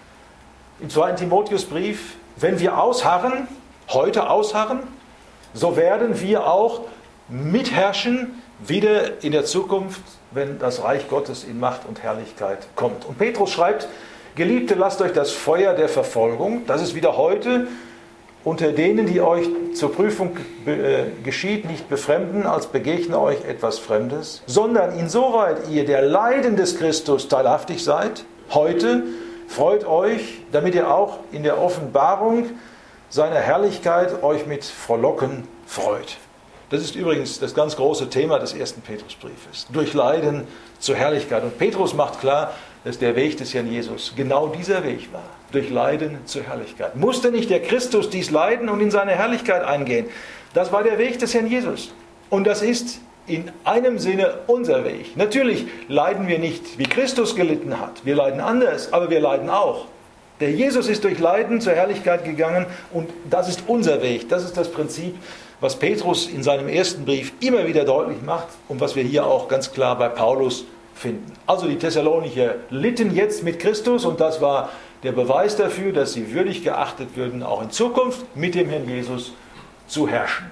Im zweiten Timotheusbrief, wenn wir ausharren, heute ausharren, so werden wir auch mitherrschen, wieder in der Zukunft, wenn das Reich Gottes in Macht und Herrlichkeit kommt. Und Petrus schreibt, Geliebte, lasst euch das Feuer der Verfolgung, das ist wieder heute, unter denen, die euch zur Prüfung äh, geschieht, nicht befremden, als begegne euch etwas Fremdes, sondern insoweit ihr der Leiden des Christus teilhaftig seid, heute freut euch, damit ihr auch in der Offenbarung seiner Herrlichkeit euch mit Frohlocken freut. Das ist übrigens das ganz große Thema des ersten Petrusbriefes. Durch Leiden zur Herrlichkeit. Und Petrus macht klar, dass der Weg des Herrn Jesus genau dieser Weg war. Durch Leiden zur Herrlichkeit. Musste nicht der Christus dies leiden und in seine Herrlichkeit eingehen? Das war der Weg des Herrn Jesus. Und das ist in einem Sinne unser Weg. Natürlich leiden wir nicht, wie Christus gelitten hat. Wir leiden anders, aber wir leiden auch. Der Jesus ist durch Leiden zur Herrlichkeit gegangen und das ist unser Weg. Das ist das Prinzip, was Petrus in seinem ersten Brief immer wieder deutlich macht und was wir hier auch ganz klar bei Paulus finden. Also die Thessalonicher litten jetzt mit Christus und das war der Beweis dafür, dass sie würdig geachtet würden, auch in Zukunft mit dem Herrn Jesus zu herrschen.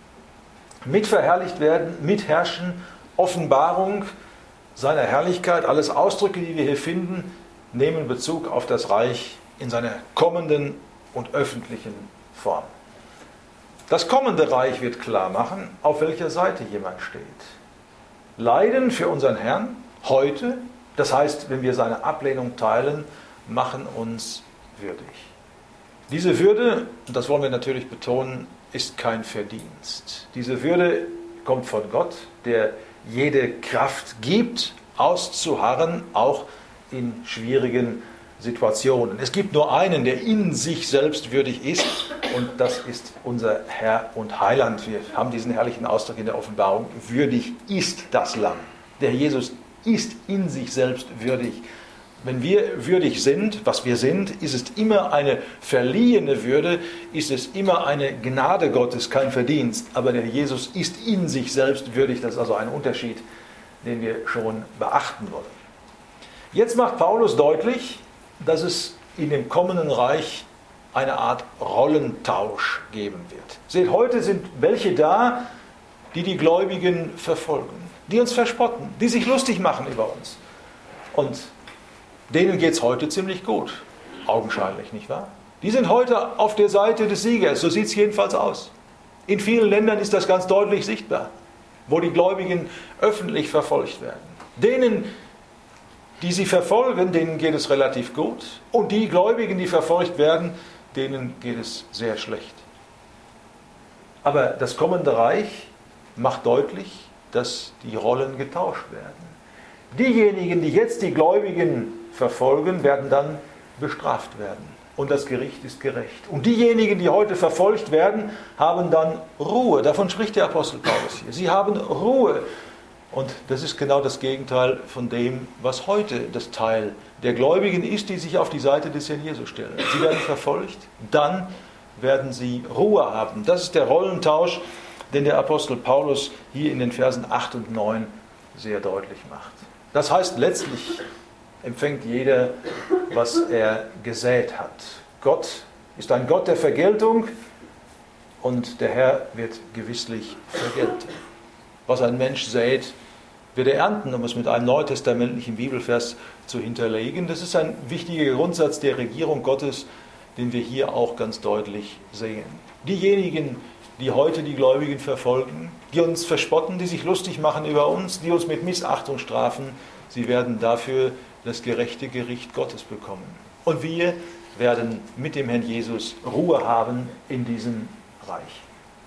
Mit verherrlicht werden, mit herrschen, Offenbarung seiner Herrlichkeit, alles Ausdrücke, die wir hier finden, nehmen Bezug auf das Reich in seiner kommenden und öffentlichen Form. Das kommende Reich wird klar machen, auf welcher Seite jemand steht. Leiden für unseren Herrn heute, das heißt, wenn wir seine Ablehnung teilen, machen uns würdig. Diese Würde, und das wollen wir natürlich betonen, ist kein Verdienst. Diese Würde kommt von Gott, der jede Kraft gibt, auszuharren, auch in schwierigen Situationen. Es gibt nur einen, der in sich selbst würdig ist, und das ist unser Herr und Heiland. Wir haben diesen herrlichen Ausdruck in der Offenbarung: würdig ist das Lamm. Der Jesus ist in sich selbst würdig. Wenn wir würdig sind, was wir sind, ist es immer eine verliehene Würde, ist es immer eine Gnade Gottes, kein Verdienst. Aber der Jesus ist in sich selbst würdig. Das ist also ein Unterschied, den wir schon beachten wollen. Jetzt macht Paulus deutlich, dass es in dem kommenden Reich eine Art Rollentausch geben wird. Seht, heute sind welche da, die die Gläubigen verfolgen, die uns verspotten, die sich lustig machen über uns. Und denen geht es heute ziemlich gut, augenscheinlich, nicht wahr? Die sind heute auf der Seite des Siegers, so sieht es jedenfalls aus. In vielen Ländern ist das ganz deutlich sichtbar, wo die Gläubigen öffentlich verfolgt werden. Denen, die sie verfolgen, denen geht es relativ gut. Und die Gläubigen, die verfolgt werden, denen geht es sehr schlecht. Aber das kommende Reich macht deutlich, dass die Rollen getauscht werden. Diejenigen, die jetzt die Gläubigen verfolgen, werden dann bestraft werden. Und das Gericht ist gerecht. Und diejenigen, die heute verfolgt werden, haben dann Ruhe. Davon spricht der Apostel Paulus hier. Sie haben Ruhe. Und das ist genau das Gegenteil von dem, was heute das Teil der Gläubigen ist, die sich auf die Seite des Herrn Jesus stellen. Sie werden verfolgt, dann werden sie Ruhe haben. Das ist der Rollentausch, den der Apostel Paulus hier in den Versen acht und neun sehr deutlich macht. Das heißt, letztlich empfängt jeder, was er gesät hat. Gott ist ein Gott der Vergeltung und der Herr wird gewisslich vergelten. Was ein Mensch sät, wird er ernten, um es mit einem neutestamentlichen Bibelvers zu hinterlegen. Das ist ein wichtiger Grundsatz der Regierung Gottes, den wir hier auch ganz deutlich sehen. Diejenigen, die heute die Gläubigen verfolgen, die uns verspotten, die sich lustig machen über uns, die uns mit Missachtung strafen, sie werden dafür das gerechte Gericht Gottes bekommen. Und wir werden mit dem Herrn Jesus Ruhe haben in diesem Reich.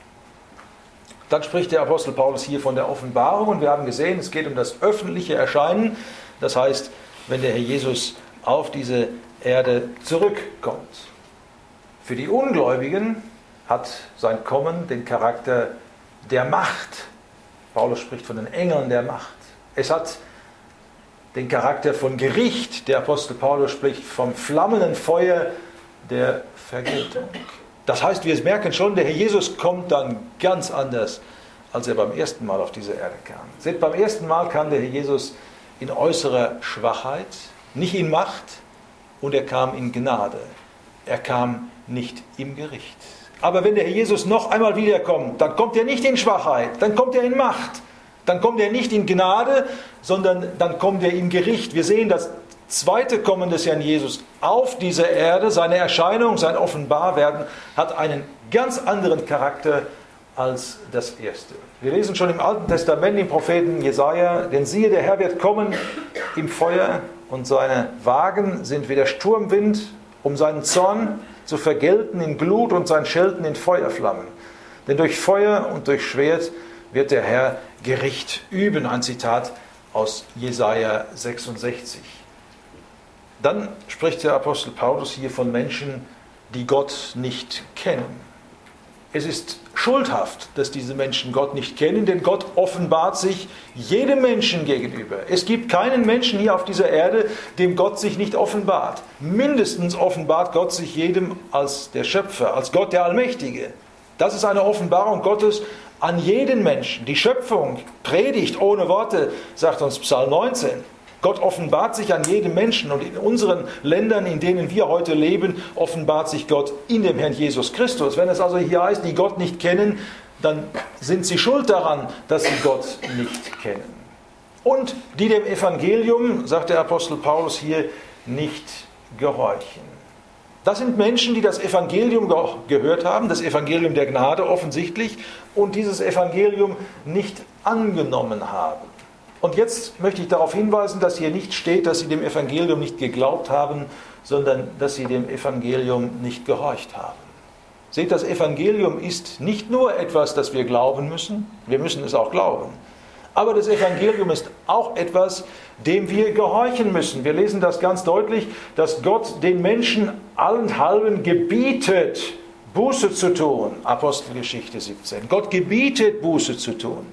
Dann spricht der Apostel Paulus hier von der Offenbarung und wir haben gesehen, es geht um das öffentliche Erscheinen. Das heißt, wenn der Herr Jesus auf diese Erde zurückkommt. Für die Ungläubigen hat sein Kommen den Charakter der Macht. Paulus spricht von den Engeln der Macht. Es hat den Charakter von Gericht. Der Apostel Paulus spricht vom flammenden Feuer der Vergeltung. Das heißt, wir merken schon, der Herr Jesus kommt dann ganz anders, als er beim ersten Mal auf diese Erde kam. Seht, beim ersten Mal kam der Herr Jesus in äußerer Schwachheit, nicht in Macht, und er kam in Gnade. Er kam nicht im Gericht. Aber wenn der Herr Jesus noch einmal wiederkommt, dann kommt er nicht in Schwachheit, dann kommt er in Macht. Dann kommt er nicht in Gnade, sondern dann kommt er in Gericht. Wir sehen, dass zweite Kommen des Herrn Jesus auf dieser Erde, seine Erscheinung, sein Offenbarwerden, hat einen ganz anderen Charakter als das erste. Wir lesen schon im Alten Testament, im Propheten Jesaja, denn siehe, der Herr wird kommen im Feuer und seine Wagen sind wie der Sturmwind, um seinen Zorn zu vergelten in Glut und sein Schelten in Feuerflammen. Denn durch Feuer und durch Schwert wird der Herr Gericht üben. Ein Zitat aus Jesaja sechsundsechzig. Dann spricht der Apostel Paulus hier von Menschen, die Gott nicht kennen. Es ist schuldhaft, dass diese Menschen Gott nicht kennen, denn Gott offenbart sich jedem Menschen gegenüber. Es gibt keinen Menschen hier auf dieser Erde, dem Gott sich nicht offenbart. Mindestens offenbart Gott sich jedem als der Schöpfer, als Gott der Allmächtige. Das ist eine Offenbarung Gottes an jeden Menschen. Die Schöpfung predigt ohne Worte, sagt uns Psalm neunzehn. Gott offenbart sich an jedem Menschen und in unseren Ländern, in denen wir heute leben, offenbart sich Gott in dem Herrn Jesus Christus. Wenn es also hier heißt, die Gott nicht kennen, dann sind sie schuld daran, dass sie Gott nicht kennen. Und die dem Evangelium, sagt der Apostel Paulus hier, nicht gehorchen. Das sind Menschen, die das Evangelium gehört haben, das Evangelium der Gnade offensichtlich, und dieses Evangelium nicht angenommen haben. Und jetzt möchte ich darauf hinweisen, dass hier nicht steht, dass sie dem Evangelium nicht geglaubt haben, sondern dass sie dem Evangelium nicht gehorcht haben. Seht, das Evangelium ist nicht nur etwas, das wir glauben müssen, wir müssen es auch glauben. Aber das Evangelium ist auch etwas, dem wir gehorchen müssen. Wir lesen das ganz deutlich, dass Gott den Menschen allenthalben gebietet, Buße zu tun. Apostelgeschichte siebzehn. Gott gebietet, Buße zu tun.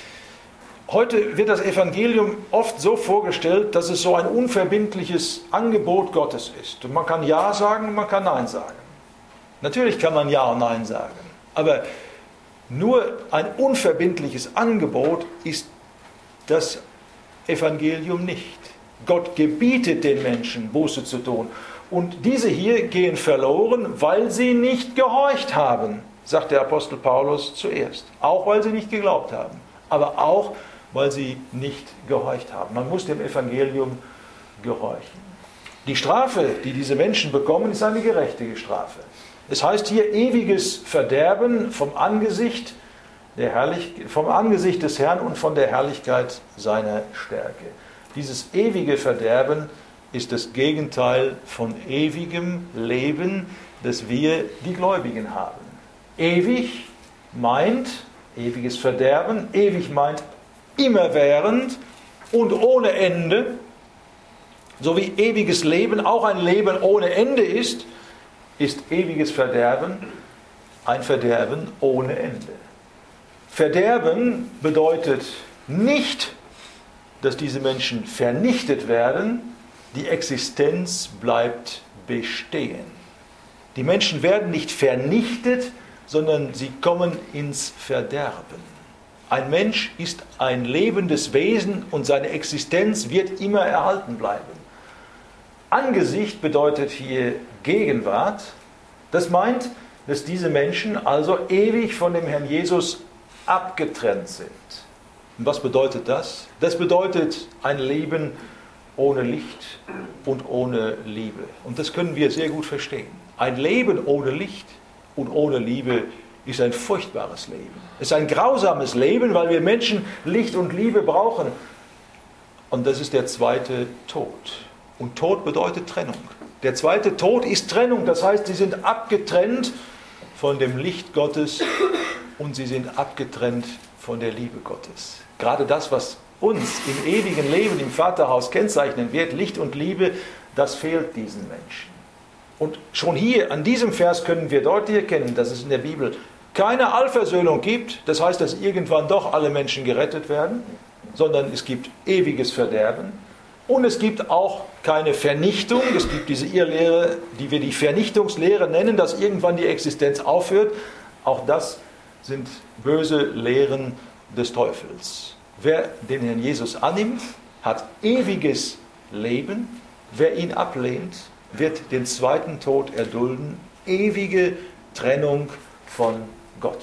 Heute wird das Evangelium oft so vorgestellt, dass es so ein unverbindliches Angebot Gottes ist. Und man kann Ja sagen und man kann Nein sagen. Natürlich kann man Ja und Nein sagen. Aber nur ein unverbindliches Angebot ist das Evangelium nicht. Gott gebietet den Menschen, Buße zu tun. Und diese hier gehen verloren, weil sie nicht gehorcht haben, sagt der Apostel Paulus zuerst. Auch weil sie nicht geglaubt haben. Aber auch, weil sie nicht gehorcht haben. Man muss dem Evangelium gehorchen. Die Strafe, die diese Menschen bekommen, ist eine gerechte Strafe. Es heißt hier ewiges Verderben vom Angesicht, der Herrlich- vom Angesicht des Herrn und von der Herrlichkeit seiner Stärke. Dieses ewige Verderben ist das Gegenteil von ewigem Leben, das wir, die Gläubigen, haben. Ewig meint ewiges Verderben, ewig meint immerwährend und ohne Ende, so wie ewiges Leben auch ein Leben ohne Ende ist, ist ewiges Verderben ein Verderben ohne Ende. Verderben bedeutet nicht, dass diese Menschen vernichtet werden, die Existenz bleibt bestehen. Die Menschen werden nicht vernichtet, sondern sie kommen ins Verderben. Ein Mensch ist ein lebendes Wesen und seine Existenz wird immer erhalten bleiben. Angesicht bedeutet hier Gegenwart. Das meint, dass diese Menschen also ewig von dem Herrn Jesus abgetrennt sind. Und was bedeutet das? Das bedeutet ein Leben ohne Licht und ohne Liebe. Und das können wir sehr gut verstehen. Ein Leben ohne Licht und ohne Liebe ist ein furchtbares Leben. Es ist ein grausames Leben, weil wir Menschen Licht und Liebe brauchen. Und das ist der zweite Tod. Und Tod bedeutet Trennung. Der zweite Tod ist Trennung. Das heißt, sie sind abgetrennt von dem Licht Gottes und sie sind abgetrennt von der Liebe Gottes. Gerade das, was uns im ewigen Leben im Vaterhaus kennzeichnen wird, Licht und Liebe, das fehlt diesen Menschen. Und schon hier an diesem Vers können wir deutlich erkennen, dass es in der Bibel keine Allversöhnung gibt, das heißt, dass irgendwann doch alle Menschen gerettet werden, sondern es gibt ewiges Verderben und es gibt auch keine Vernichtung. Es gibt diese Irrlehre, die wir die Vernichtungslehre nennen, dass irgendwann die Existenz aufhört. Auch das sind böse Lehren des Teufels. Wer den Herrn Jesus annimmt, hat ewiges Leben. Wer ihn ablehnt, wird den zweiten Tod erdulden, ewige Trennung von Gott.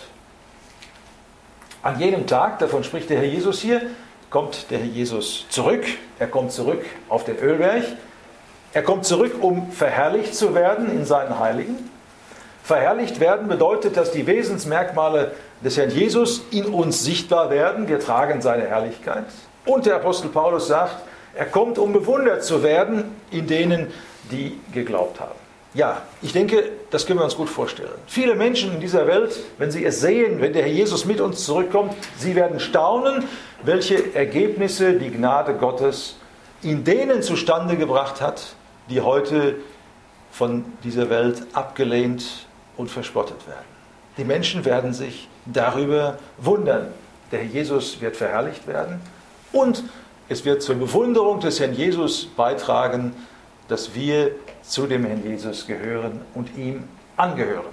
An jenem Tag, davon spricht der Herr Jesus hier, kommt der Herr Jesus zurück. Er kommt zurück auf den Ölberg Er kommt zurück, um verherrlicht zu werden in seinen Heiligen. Verherrlicht werden bedeutet, dass die Wesensmerkmale des Herrn Jesus in uns sichtbar werden. Wir tragen seine Herrlichkeit. Und der Apostel Paulus sagt, er kommt, um bewundert zu werden in denen, die geglaubt haben. Ja, ich denke, das können wir uns gut vorstellen. Viele Menschen in dieser Welt, wenn sie es sehen, wenn der Herr Jesus mit uns zurückkommt, sie werden staunen, welche Ergebnisse die Gnade Gottes in denen zustande gebracht hat, die heute von dieser Welt abgelehnt und verspottet werden. Die Menschen werden sich darüber wundern. Der Herr Jesus wird verherrlicht werden und es wird zur Bewunderung des Herrn Jesus beitragen, dass wir zu dem Herrn Jesus gehören und ihm angehören.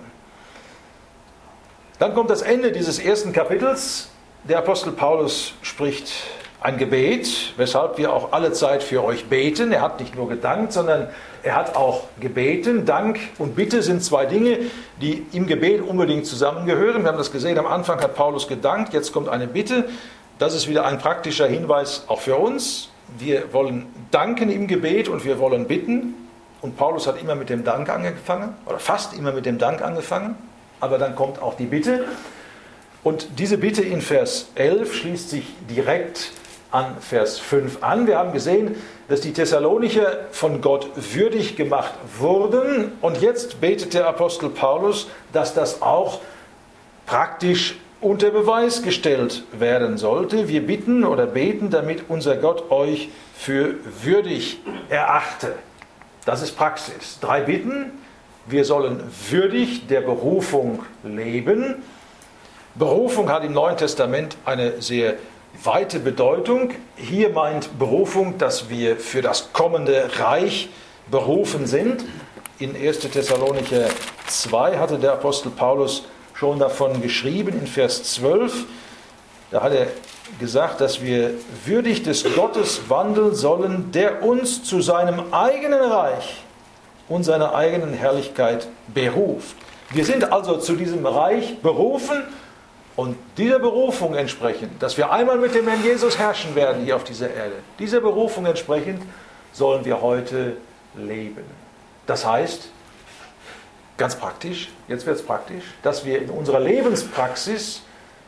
Dann kommt das Ende dieses ersten Kapitels. Der Apostel Paulus spricht ein Gebet, weshalb wir auch alle Zeit für euch beten. Er hat nicht nur gedankt, sondern er hat auch gebeten. Dank und Bitte sind zwei Dinge, die im Gebet unbedingt zusammengehören. Wir haben das gesehen, am Anfang hat Paulus gedankt, jetzt kommt eine Bitte. Das ist wieder ein praktischer Hinweis auch für uns. Wir wollen danken im Gebet und wir wollen bitten. Und Paulus hat immer mit dem Dank angefangen, oder fast immer mit dem Dank angefangen. Aber dann kommt auch die Bitte. Und diese Bitte in Vers elf schließt sich direkt an Vers fünf an. Wir haben gesehen, dass die Thessalonicher von Gott würdig gemacht wurden. Und jetzt betet der Apostel Paulus, dass das auch praktisch unter Beweis gestellt werden sollte. Wir bitten oder beten, damit unser Gott euch für würdig erachte. Das ist Praxis. Drei Bitten. Wir sollen würdig der Berufung leben. Berufung hat im Neuen Testament eine sehr weite Bedeutung. Hier meint Berufung, dass wir für das kommende Reich berufen sind. In erster Thessalonicher zwei hatte der Apostel Paulus schon davon geschrieben, in Vers zwölf. Da hat er gesagt, dass wir würdig des Gottes wandeln sollen, der uns zu seinem eigenen Reich und seiner eigenen Herrlichkeit beruft. Wir sind also zu diesem Reich berufen und dieser Berufung entsprechend, dass wir einmal mit dem Herrn Jesus herrschen werden hier auf dieser Erde, dieser Berufung entsprechend sollen wir heute leben. Das heißt, ganz praktisch, jetzt wird es praktisch, dass wir in unserer Lebenspraxis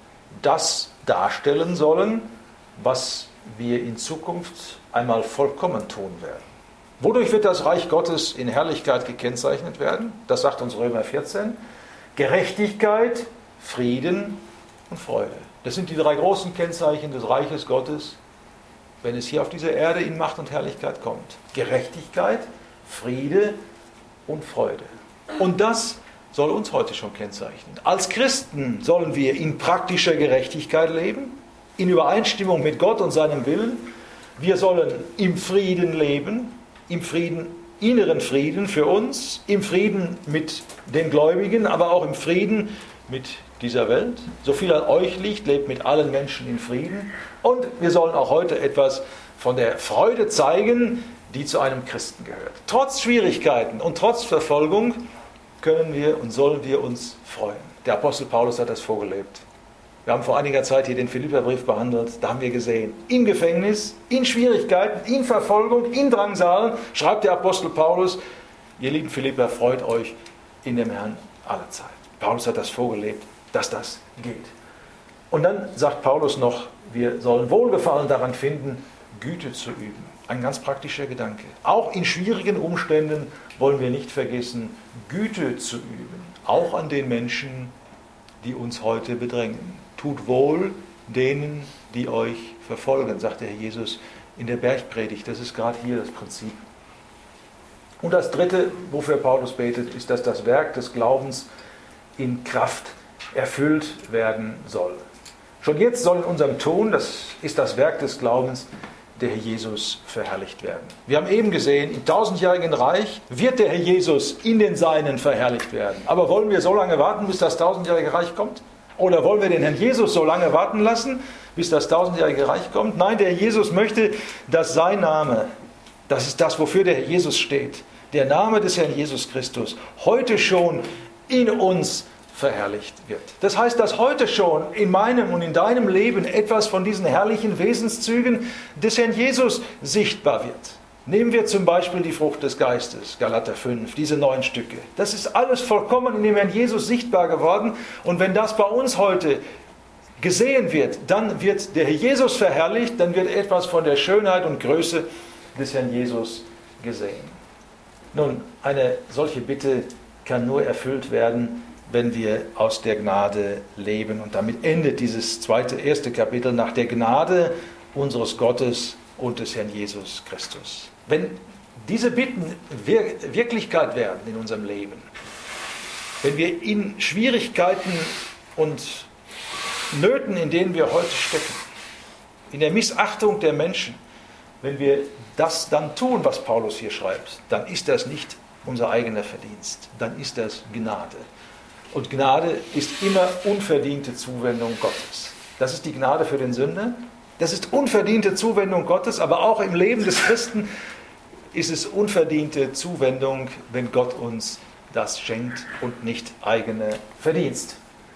das darstellen sollen, was wir in Zukunft einmal vollkommen tun werden. Wodurch wird das Reich Gottes in Herrlichkeit gekennzeichnet werden? Das sagt uns Römer vierzehn. Gerechtigkeit, Frieden und Freude. Das sind die drei großen Kennzeichen des Reiches Gottes, wenn es hier auf dieser Erde in Macht und Herrlichkeit kommt. Gerechtigkeit, Friede und Freude. Und das soll uns heute schon kennzeichnen. Als Christen sollen wir in praktischer Gerechtigkeit leben, in Übereinstimmung mit Gott und seinem Willen. Wir sollen im Frieden leben, im Frieden, inneren Frieden für uns, im Frieden mit den Gläubigen, aber auch im Frieden mit dieser Welt. So viel an euch liegt, lebt mit allen Menschen in Frieden. Und wir sollen auch heute etwas von der Freude zeigen, die zu einem Christen gehört. Trotz Schwierigkeiten und trotz Verfolgung können wir und sollen wir uns freuen. Der Apostel Paulus hat das vorgelebt. Wir haben vor einiger Zeit hier den Philipperbrief behandelt. Da haben wir gesehen, im Gefängnis, in Schwierigkeiten, in Verfolgung, in Drangsalen, schreibt der Apostel Paulus, ihr lieben Philipper, freut euch in dem Herrn alle Zeit. Paulus hat das vorgelebt, dass das geht. Und dann sagt Paulus noch, wir sollen Wohlgefallen daran finden, Güte zu üben. Ein ganz praktischer Gedanke. Auch in schwierigen Umständen wollen wir nicht vergessen, Güte zu üben. Auch an den Menschen, die uns heute bedrängen. Tut wohl denen, die euch verfolgen, sagt der Herr Jesus in der Bergpredigt. Das ist gerade hier das Prinzip. Und das Dritte, wofür Paulus betet, ist, dass das Werk des Glaubens in Kraft erfüllt werden soll. Schon jetzt soll in unserem Tun, das ist das Werk des Glaubens, der Herr Jesus verherrlicht werden. Wir haben eben gesehen, im tausendjährigen Reich wird der Herr Jesus in den Seinen verherrlicht werden. Aber wollen wir so lange warten, bis das tausendjährige Reich kommt? Oder wollen wir den Herrn Jesus so lange warten lassen, bis das tausendjährige Reich kommt? Nein, der Herr Jesus möchte, dass sein Name, das ist das, wofür der Herr Jesus steht, der Name des Herrn Jesus Christus, heute schon in uns verherrlicht wird. Das heißt, dass heute schon in meinem und in deinem Leben etwas von diesen herrlichen Wesenszügen des Herrn Jesus sichtbar wird. Nehmen wir zum Beispiel die Frucht des Geistes, Galater fünf, diese neun Stücke. Das ist alles vollkommen in dem Herrn Jesus sichtbar geworden. Und wenn das bei uns heute gesehen wird, dann wird der Herr Jesus verherrlicht, dann wird etwas von der Schönheit und Größe des Herrn Jesus gesehen. Nun, eine solche Bitte kann nur erfüllt werden, wenn wir aus der Gnade leben. Und damit endet dieses zweite, erste Kapitel nach der Gnade unseres Gottes und des Herrn Jesus Christus. Wenn diese Bitten Wirklichkeit werden in unserem Leben, wenn wir in Schwierigkeiten und Nöten, in denen wir heute stecken, in der Missachtung der Menschen, wenn wir das dann tun, was Paulus hier schreibt, dann ist das nicht unser eigener Verdienst, dann ist das Gnade. Und Gnade ist immer unverdiente Zuwendung Gottes. Das ist die Gnade für den Sünder. Das ist unverdiente Zuwendung Gottes, aber auch im Leben des Christen ist es unverdiente Zuwendung, wenn Gott uns das schenkt und nicht eigene Verdienst.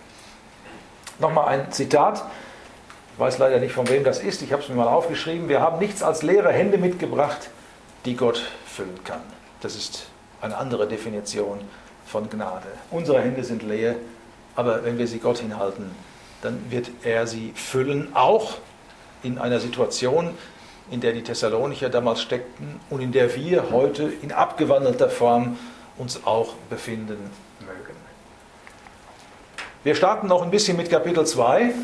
Nochmal ein Zitat. Ich weiß leider nicht, von wem das ist. Ich habe es mir mal aufgeschrieben. Wir haben nichts als leere Hände mitgebracht, die Gott füllen kann. Das ist eine andere Definition von Gnade. Unsere Hände sind leer, aber wenn wir sie Gott hinhalten, dann wird er sie füllen, auch in einer Situation, in der die Thessalonicher damals steckten und in der wir heute in abgewandelter Form uns auch befinden mögen. Wir starten noch ein bisschen mit Kapitel zwei.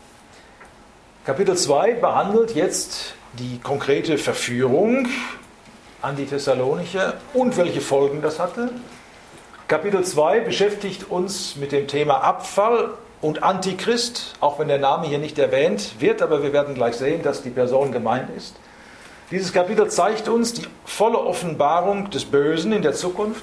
Kapitel zwei behandelt jetzt die konkrete Verführung an die Thessalonicher und welche Folgen das hatte. Kapitel zwei beschäftigt uns mit dem Thema Abfall und Antichrist, auch wenn der Name hier nicht erwähnt wird, aber wir werden gleich sehen, dass die Person gemeint ist. Dieses Kapitel zeigt uns die volle Offenbarung des Bösen in der Zukunft.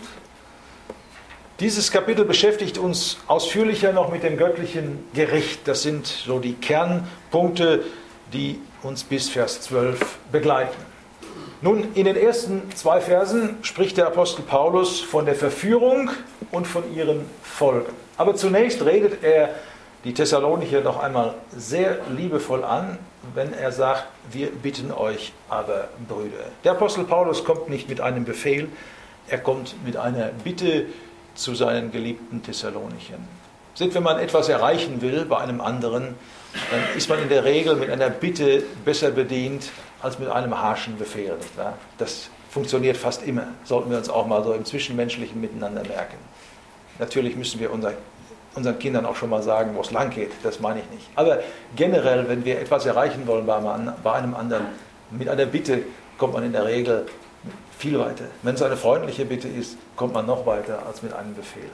Dieses Kapitel beschäftigt uns ausführlicher noch mit dem göttlichen Gericht. Das sind so die Kernpunkte, die uns bis Vers zwölf begleiten. Nun, in den ersten zwei Versen spricht der Apostel Paulus von der Verführung und von ihren Folgen. Aber zunächst redet er die Thessalonicher noch einmal sehr liebevoll an, wenn er sagt, wir bitten euch aber, Brüder. Der Apostel Paulus kommt nicht mit einem Befehl, er kommt mit einer Bitte zu seinen geliebten Thessalonichern. Seht, wenn man etwas erreichen will bei einem anderen, dann ist man in der Regel mit einer Bitte besser bedient als mit einem harschen Befehl. Nicht wahr? Das funktioniert fast immer. Sollten wir uns auch mal so im zwischenmenschlichen Miteinander merken. Natürlich müssen wir unser, unseren Kindern auch schon mal sagen, wo es lang geht. Das meine ich nicht. Aber generell, wenn wir etwas erreichen wollen bei einem anderen, mit einer Bitte kommt man in der Regel viel weiter. Wenn es eine freundliche Bitte ist, kommt man noch weiter als mit einem Befehl.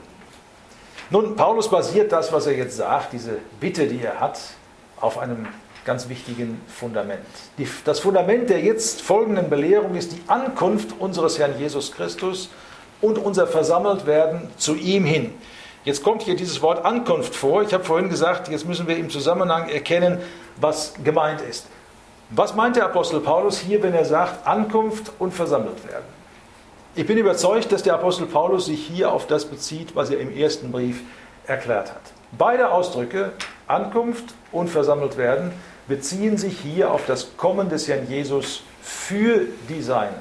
Nun, Paulus basiert das, was er jetzt sagt, diese Bitte, die er hat, auf einem ganz wichtigen Fundament. Die, das Fundament der jetzt folgenden Belehrung ist die Ankunft unseres Herrn Jesus Christus und unser Versammeltwerden zu ihm hin. Jetzt kommt hier dieses Wort Ankunft vor. Ich habe vorhin gesagt, jetzt müssen wir im Zusammenhang erkennen, was gemeint ist. Was meint der Apostel Paulus hier, wenn er sagt Ankunft und Versammeltwerden? Ich bin überzeugt, dass der Apostel Paulus sich hier auf das bezieht, was er im ersten Brief erklärt hat. Beide Ausdrücke, Ankunft und Versammeltwerden, beziehen sich hier auf das Kommen des Herrn Jesus für die Seinen.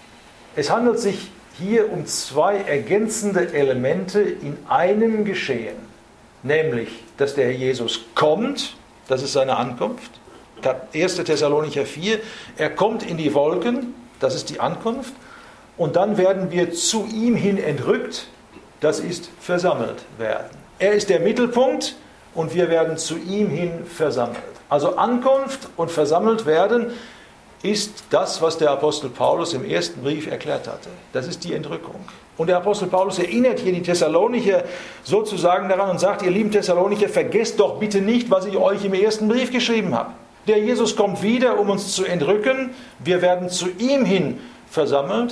Es handelt sich hier um zwei ergänzende Elemente in einem Geschehen, nämlich, dass der Herr Jesus kommt, das ist seine Ankunft, erster Thessalonicher vier, er kommt in die Wolken, das ist die Ankunft, und dann werden wir zu ihm hin entrückt, das ist versammelt werden. Er ist der Mittelpunkt und wir werden zu ihm hin versammelt. Also Ankunft und versammelt werden ist das, was der Apostel Paulus im ersten Brief erklärt hatte. Das ist die Entrückung. Und der Apostel Paulus erinnert hier die Thessalonicher sozusagen daran und sagt, ihr lieben Thessalonicher, vergesst doch bitte nicht, was ich euch im ersten Brief geschrieben habe. Der Jesus kommt wieder, um uns zu entrücken. Wir werden zu ihm hin versammelt.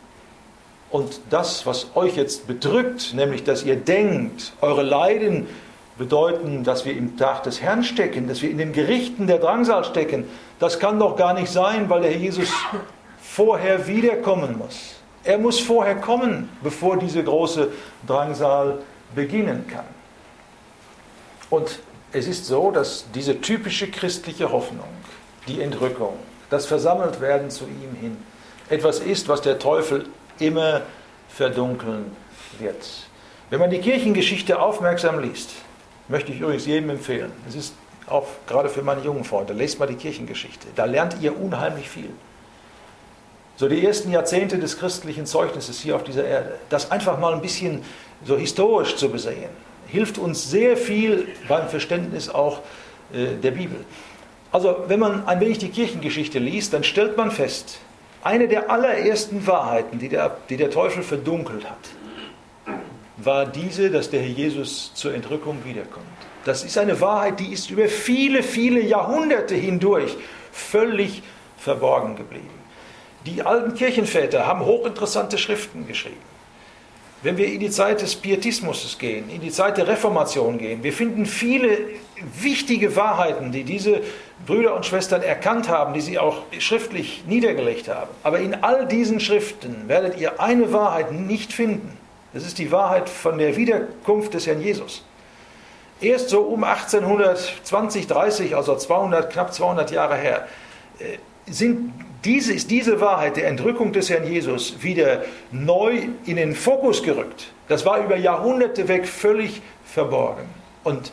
Und das, was euch jetzt bedrückt, nämlich, dass ihr denkt, eure Leiden bedeuten, dass wir im Tag des Herrn stecken, dass wir in den Gerichten der Drangsal stecken, das kann doch gar nicht sein, weil der Herr Jesus vorher wiederkommen muss. Er muss vorher kommen, bevor diese große Drangsal beginnen kann. Und es ist so, dass diese typische christliche Hoffnung, die Entrückung, das Versammeltwerden zu ihm hin, etwas ist, was der Teufel immer verdunkeln wird. Wenn man die Kirchengeschichte aufmerksam liest, möchte ich übrigens jedem empfehlen, es ist auch gerade für meine jungen Freunde, lest mal die Kirchengeschichte, da lernt ihr unheimlich viel. So die ersten Jahrzehnte des christlichen Zeugnisses hier auf dieser Erde, das einfach mal ein bisschen so historisch zu besehen, hilft uns sehr viel beim Verständnis auch äh, der Bibel. Also wenn man ein wenig die Kirchengeschichte liest, dann stellt man fest, eine der allerersten Wahrheiten, die der, die der Teufel verdunkelt hat, war diese, dass der Herr Jesus zur Entrückung wiederkommt. Das ist eine Wahrheit, die ist über viele, viele Jahrhunderte hindurch völlig verborgen geblieben. Die alten Kirchenväter haben hochinteressante Schriften geschrieben. Wenn wir in die Zeit des Pietismus gehen, in die Zeit der Reformation gehen, wir finden viele wichtige Wahrheiten, die diese Brüder und Schwestern erkannt haben, die sie auch schriftlich niedergelegt haben. Aber in all diesen Schriften werdet ihr eine Wahrheit nicht finden. Das ist die Wahrheit von der Wiederkunft des Herrn Jesus. Erst so um achtzehnhundertzwanzig, dreißig, also zweihundert, knapp zweihundert Jahre her, sind diese, ist diese Wahrheit der Entrückung des Herrn Jesus wieder neu in den Fokus gerückt. Das war über Jahrhunderte weg völlig verborgen und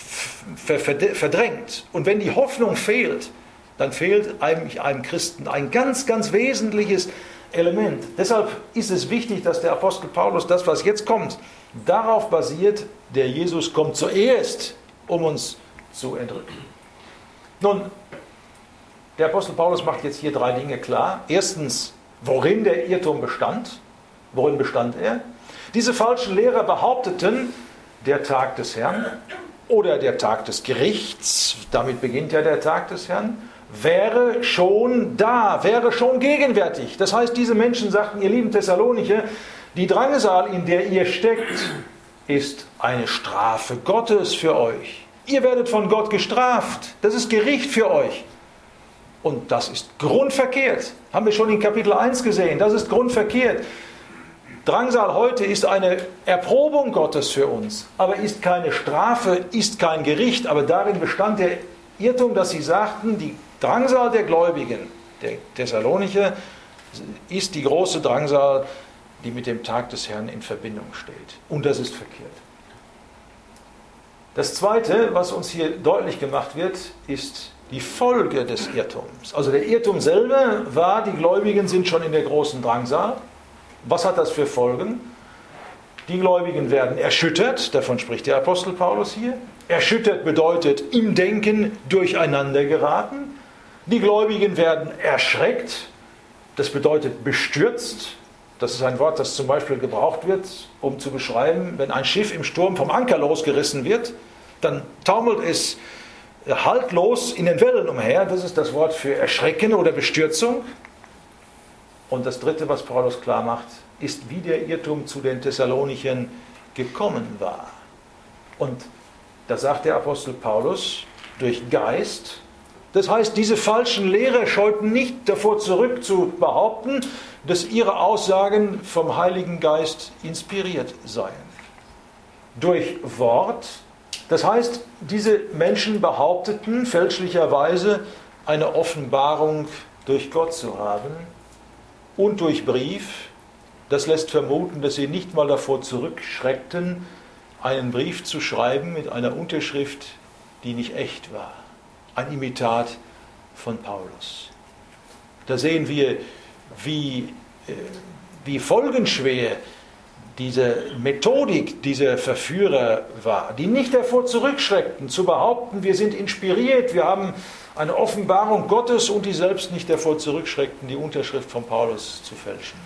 verdrängt. Und wenn die Hoffnung fehlt, dann fehlt eigentlich einem Christen ein ganz, ganz wesentliches Element. Deshalb ist es wichtig, dass der Apostel Paulus das, was jetzt kommt, darauf basiert, der Jesus kommt zuerst, um uns zu entrücken. Nun, der Apostel Paulus macht jetzt hier drei Dinge klar. Erstens, worin der Irrtum bestand. Worin bestand er? Diese falschen Lehrer behaupteten, der Tag des Herrn oder der Tag des Gerichts, damit beginnt ja der Tag des Herrn, wäre schon da, wäre schon gegenwärtig. Das heißt, diese Menschen sagten, ihr lieben Thessalonicher, die Drangsal, in der ihr steckt, ist eine Strafe Gottes für euch. Ihr werdet von Gott gestraft. Das ist Gericht für euch. Und das ist grundverkehrt. Haben wir schon in Kapitel eins gesehen. Das ist grundverkehrt. Drangsal heute ist eine Erprobung Gottes für uns, aber ist keine Strafe, ist kein Gericht. Aber darin bestand der Irrtum, dass sie sagten, die Drangsal der Gläubigen, der Thessalonicher, ist die große Drangsal, die mit dem Tag des Herrn in Verbindung steht. Und das ist verkehrt. Das Zweite, was uns hier deutlich gemacht wird, ist die Folge des Irrtums. Also der Irrtum selber war, die Gläubigen sind schon in der großen Drangsal. Was hat das für Folgen? Die Gläubigen werden erschüttert, davon spricht der Apostel Paulus hier. Erschüttert bedeutet im Denken durcheinander geraten. Die Gläubigen werden erschreckt, das bedeutet bestürzt. Das ist ein Wort, das zum Beispiel gebraucht wird, um zu beschreiben, wenn ein Schiff im Sturm vom Anker losgerissen wird, dann taumelt es haltlos in den Wellen umher. Das ist das Wort für Erschrecken oder Bestürzung. Und das Dritte, was Paulus klar macht, ist, wie der Irrtum zu den Thessalonichern gekommen war. Und da sagt der Apostel Paulus, durch Geist. Das heißt, diese falschen Lehrer scheuten nicht davor zurück zu behaupten, dass ihre Aussagen vom Heiligen Geist inspiriert seien. Durch Wort. Das heißt, diese Menschen behaupteten fälschlicherweise eine Offenbarung durch Gott zu haben und durch Brief. Das lässt vermuten, dass sie nicht mal davor zurückschreckten, einen Brief zu schreiben mit einer Unterschrift, die nicht echt war. Ein Imitat von Paulus. Da sehen wir, wie, wie folgenschwer diese Methodik dieser Verführer war, die nicht davor zurückschreckten, zu behaupten, wir sind inspiriert, wir haben eine Offenbarung Gottes und die selbst nicht davor zurückschreckten, die Unterschrift von Paulus zu fälschen.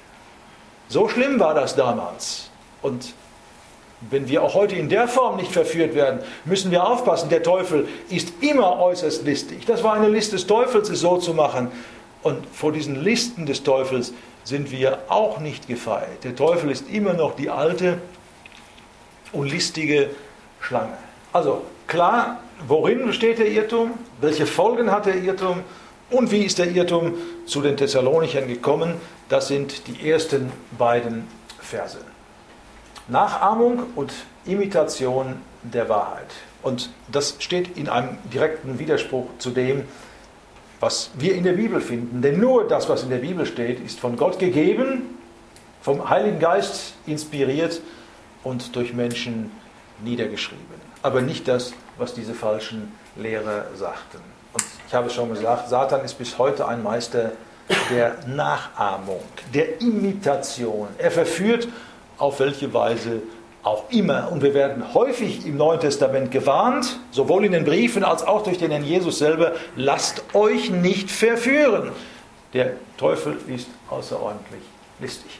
So schlimm war das damals. Und wenn wir auch heute in der Form nicht verführt werden, müssen wir aufpassen. Der Teufel ist immer äußerst listig. Das war eine List des Teufels, es so zu machen. Und vor diesen Listen des Teufels sind wir auch nicht gefeit. Der Teufel ist immer noch die alte und listige Schlange. Also klar, worin besteht der Irrtum? Welche Folgen hat der Irrtum? Und wie ist der Irrtum zu den Thessalonichern gekommen? Das sind die ersten beiden Verse. Nachahmung und Imitation der Wahrheit. Und das steht in einem direkten Widerspruch zu dem, was wir in der Bibel finden. Denn nur das, was in der Bibel steht, ist von Gott gegeben, vom Heiligen Geist inspiriert und durch Menschen niedergeschrieben. Aber nicht das, was diese falschen Lehrer sagten. Und ich habe es schon gesagt, Satan ist bis heute ein Meister der Nachahmung, der Imitation. Er verführt auf welche Weise auch immer. Und wir werden häufig im Neuen Testament gewarnt, sowohl in den Briefen als auch durch den Herrn Jesus selber, lasst euch nicht verführen. Der Teufel ist außerordentlich listig.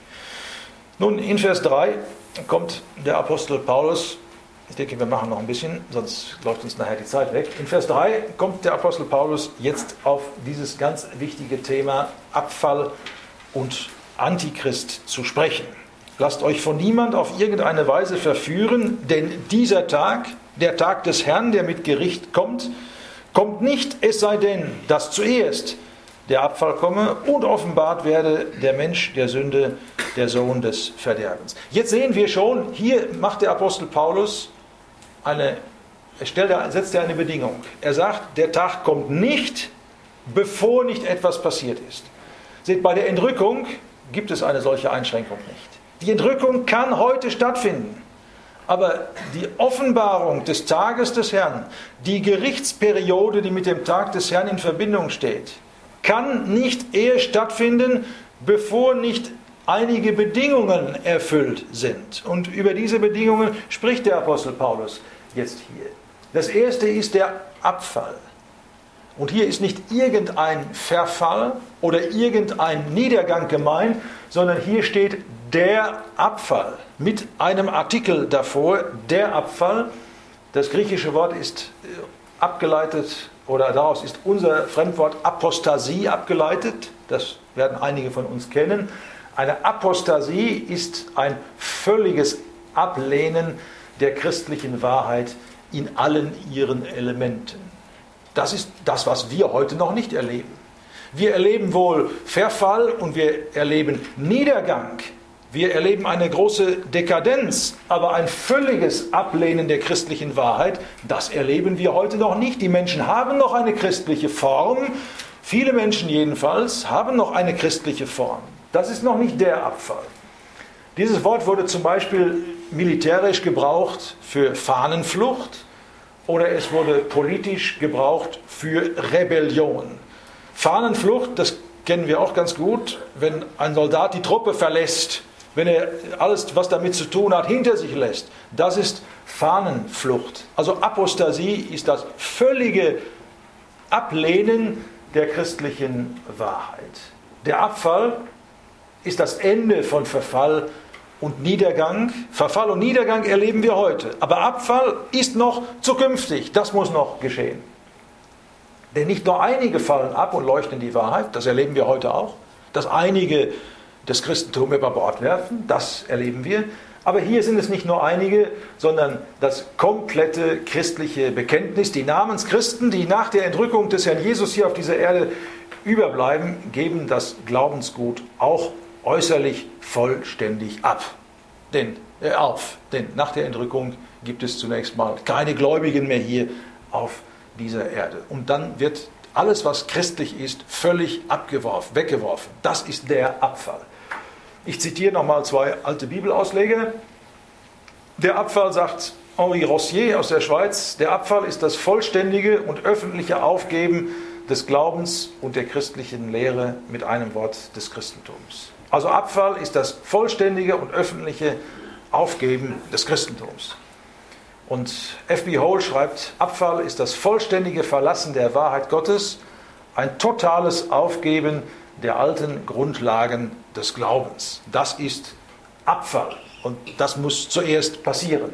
Nun, in Vers drei kommt der Apostel Paulus, ich denke, wir machen noch ein bisschen, sonst läuft uns nachher die Zeit weg. In Vers drei kommt der Apostel Paulus jetzt auf dieses ganz wichtige Thema Abfall und Antichrist zu sprechen. Lasst euch von niemand auf irgendeine Weise verführen, denn dieser Tag, der Tag des Herrn, der mit Gericht kommt, kommt nicht, es sei denn, dass zuerst der Abfall komme und offenbart werde der Mensch der Sünde, der Sohn des Verderbens. Jetzt sehen wir schon, hier macht der Apostel Paulus eine, er stellt, setzt er eine Bedingung. Er sagt, der Tag kommt nicht, bevor nicht etwas passiert ist. Seht, bei der Entrückung gibt es eine solche Einschränkung nicht. Die Entrückung kann heute stattfinden. Aber die Offenbarung des Tages des Herrn, die Gerichtsperiode, die mit dem Tag des Herrn in Verbindung steht, kann nicht eher stattfinden, bevor nicht einige Bedingungen erfüllt sind. Und über diese Bedingungen spricht der Apostel Paulus jetzt hier. Das erste ist der Abfall. Und hier ist nicht irgendein Verfall oder irgendein Niedergang gemeint, sondern hier steht der Abfall mit einem Artikel davor, der Abfall. Das griechische Wort ist abgeleitet, oder daraus ist unser Fremdwort Apostasie abgeleitet. Das werden einige von uns kennen. Eine Apostasie ist ein völliges Ablehnen der christlichen Wahrheit in allen ihren Elementen. Das ist das, was wir heute noch nicht erleben. Wir erleben wohl Verfall und wir erleben Niedergang. Wir erleben eine große Dekadenz, aber ein völliges Ablehnen der christlichen Wahrheit, das erleben wir heute noch nicht. Die Menschen haben noch eine christliche Form. Viele Menschen jedenfalls haben noch eine christliche Form. Das ist noch nicht der Abfall. Dieses Wort wurde zum Beispiel militärisch gebraucht für Fahnenflucht oder es wurde politisch gebraucht für Rebellion. Fahnenflucht, das kennen wir auch ganz gut, wenn ein Soldat die Truppe verlässt, wenn er alles, was damit zu tun hat, hinter sich lässt. Das ist Fahnenflucht. Also Apostasie ist das völlige Ablehnen der christlichen Wahrheit. Der Abfall ist das Ende von Verfall und Niedergang. Verfall und Niedergang erleben wir heute. Aber Abfall ist noch zukünftig. Das muss noch geschehen. Denn nicht nur einige fallen ab und leuchten die Wahrheit. Das erleben wir heute auch. Dass einige das Christentum über Bord werfen. Das erleben wir. Aber hier sind es nicht nur einige, sondern das komplette christliche Bekenntnis. Die Namenschristen, die nach der Entrückung des Herrn Jesus hier auf dieser Erde überbleiben, geben das Glaubensgut auch äußerlich vollständig ab. Denn, äh, auf. Denn nach der Entrückung gibt es zunächst mal keine Gläubigen mehr hier auf dieser Erde. Und dann wird alles, was christlich ist, völlig abgeworfen, weggeworfen. Das ist der Abfall. Ich zitiere nochmal zwei alte Bibelausleger. Der Abfall, sagt Henri Rossier aus der Schweiz, der Abfall ist das vollständige und öffentliche Aufgeben des Glaubens und der christlichen Lehre, mit einem Wort des Christentums. Also Abfall ist das vollständige und öffentliche Aufgeben des Christentums. Und F B Hole schreibt, Abfall ist das vollständige Verlassen der Wahrheit Gottes, ein totales Aufgeben der alten Grundlagen des Glaubens. Das ist Abfall und das muss zuerst passieren.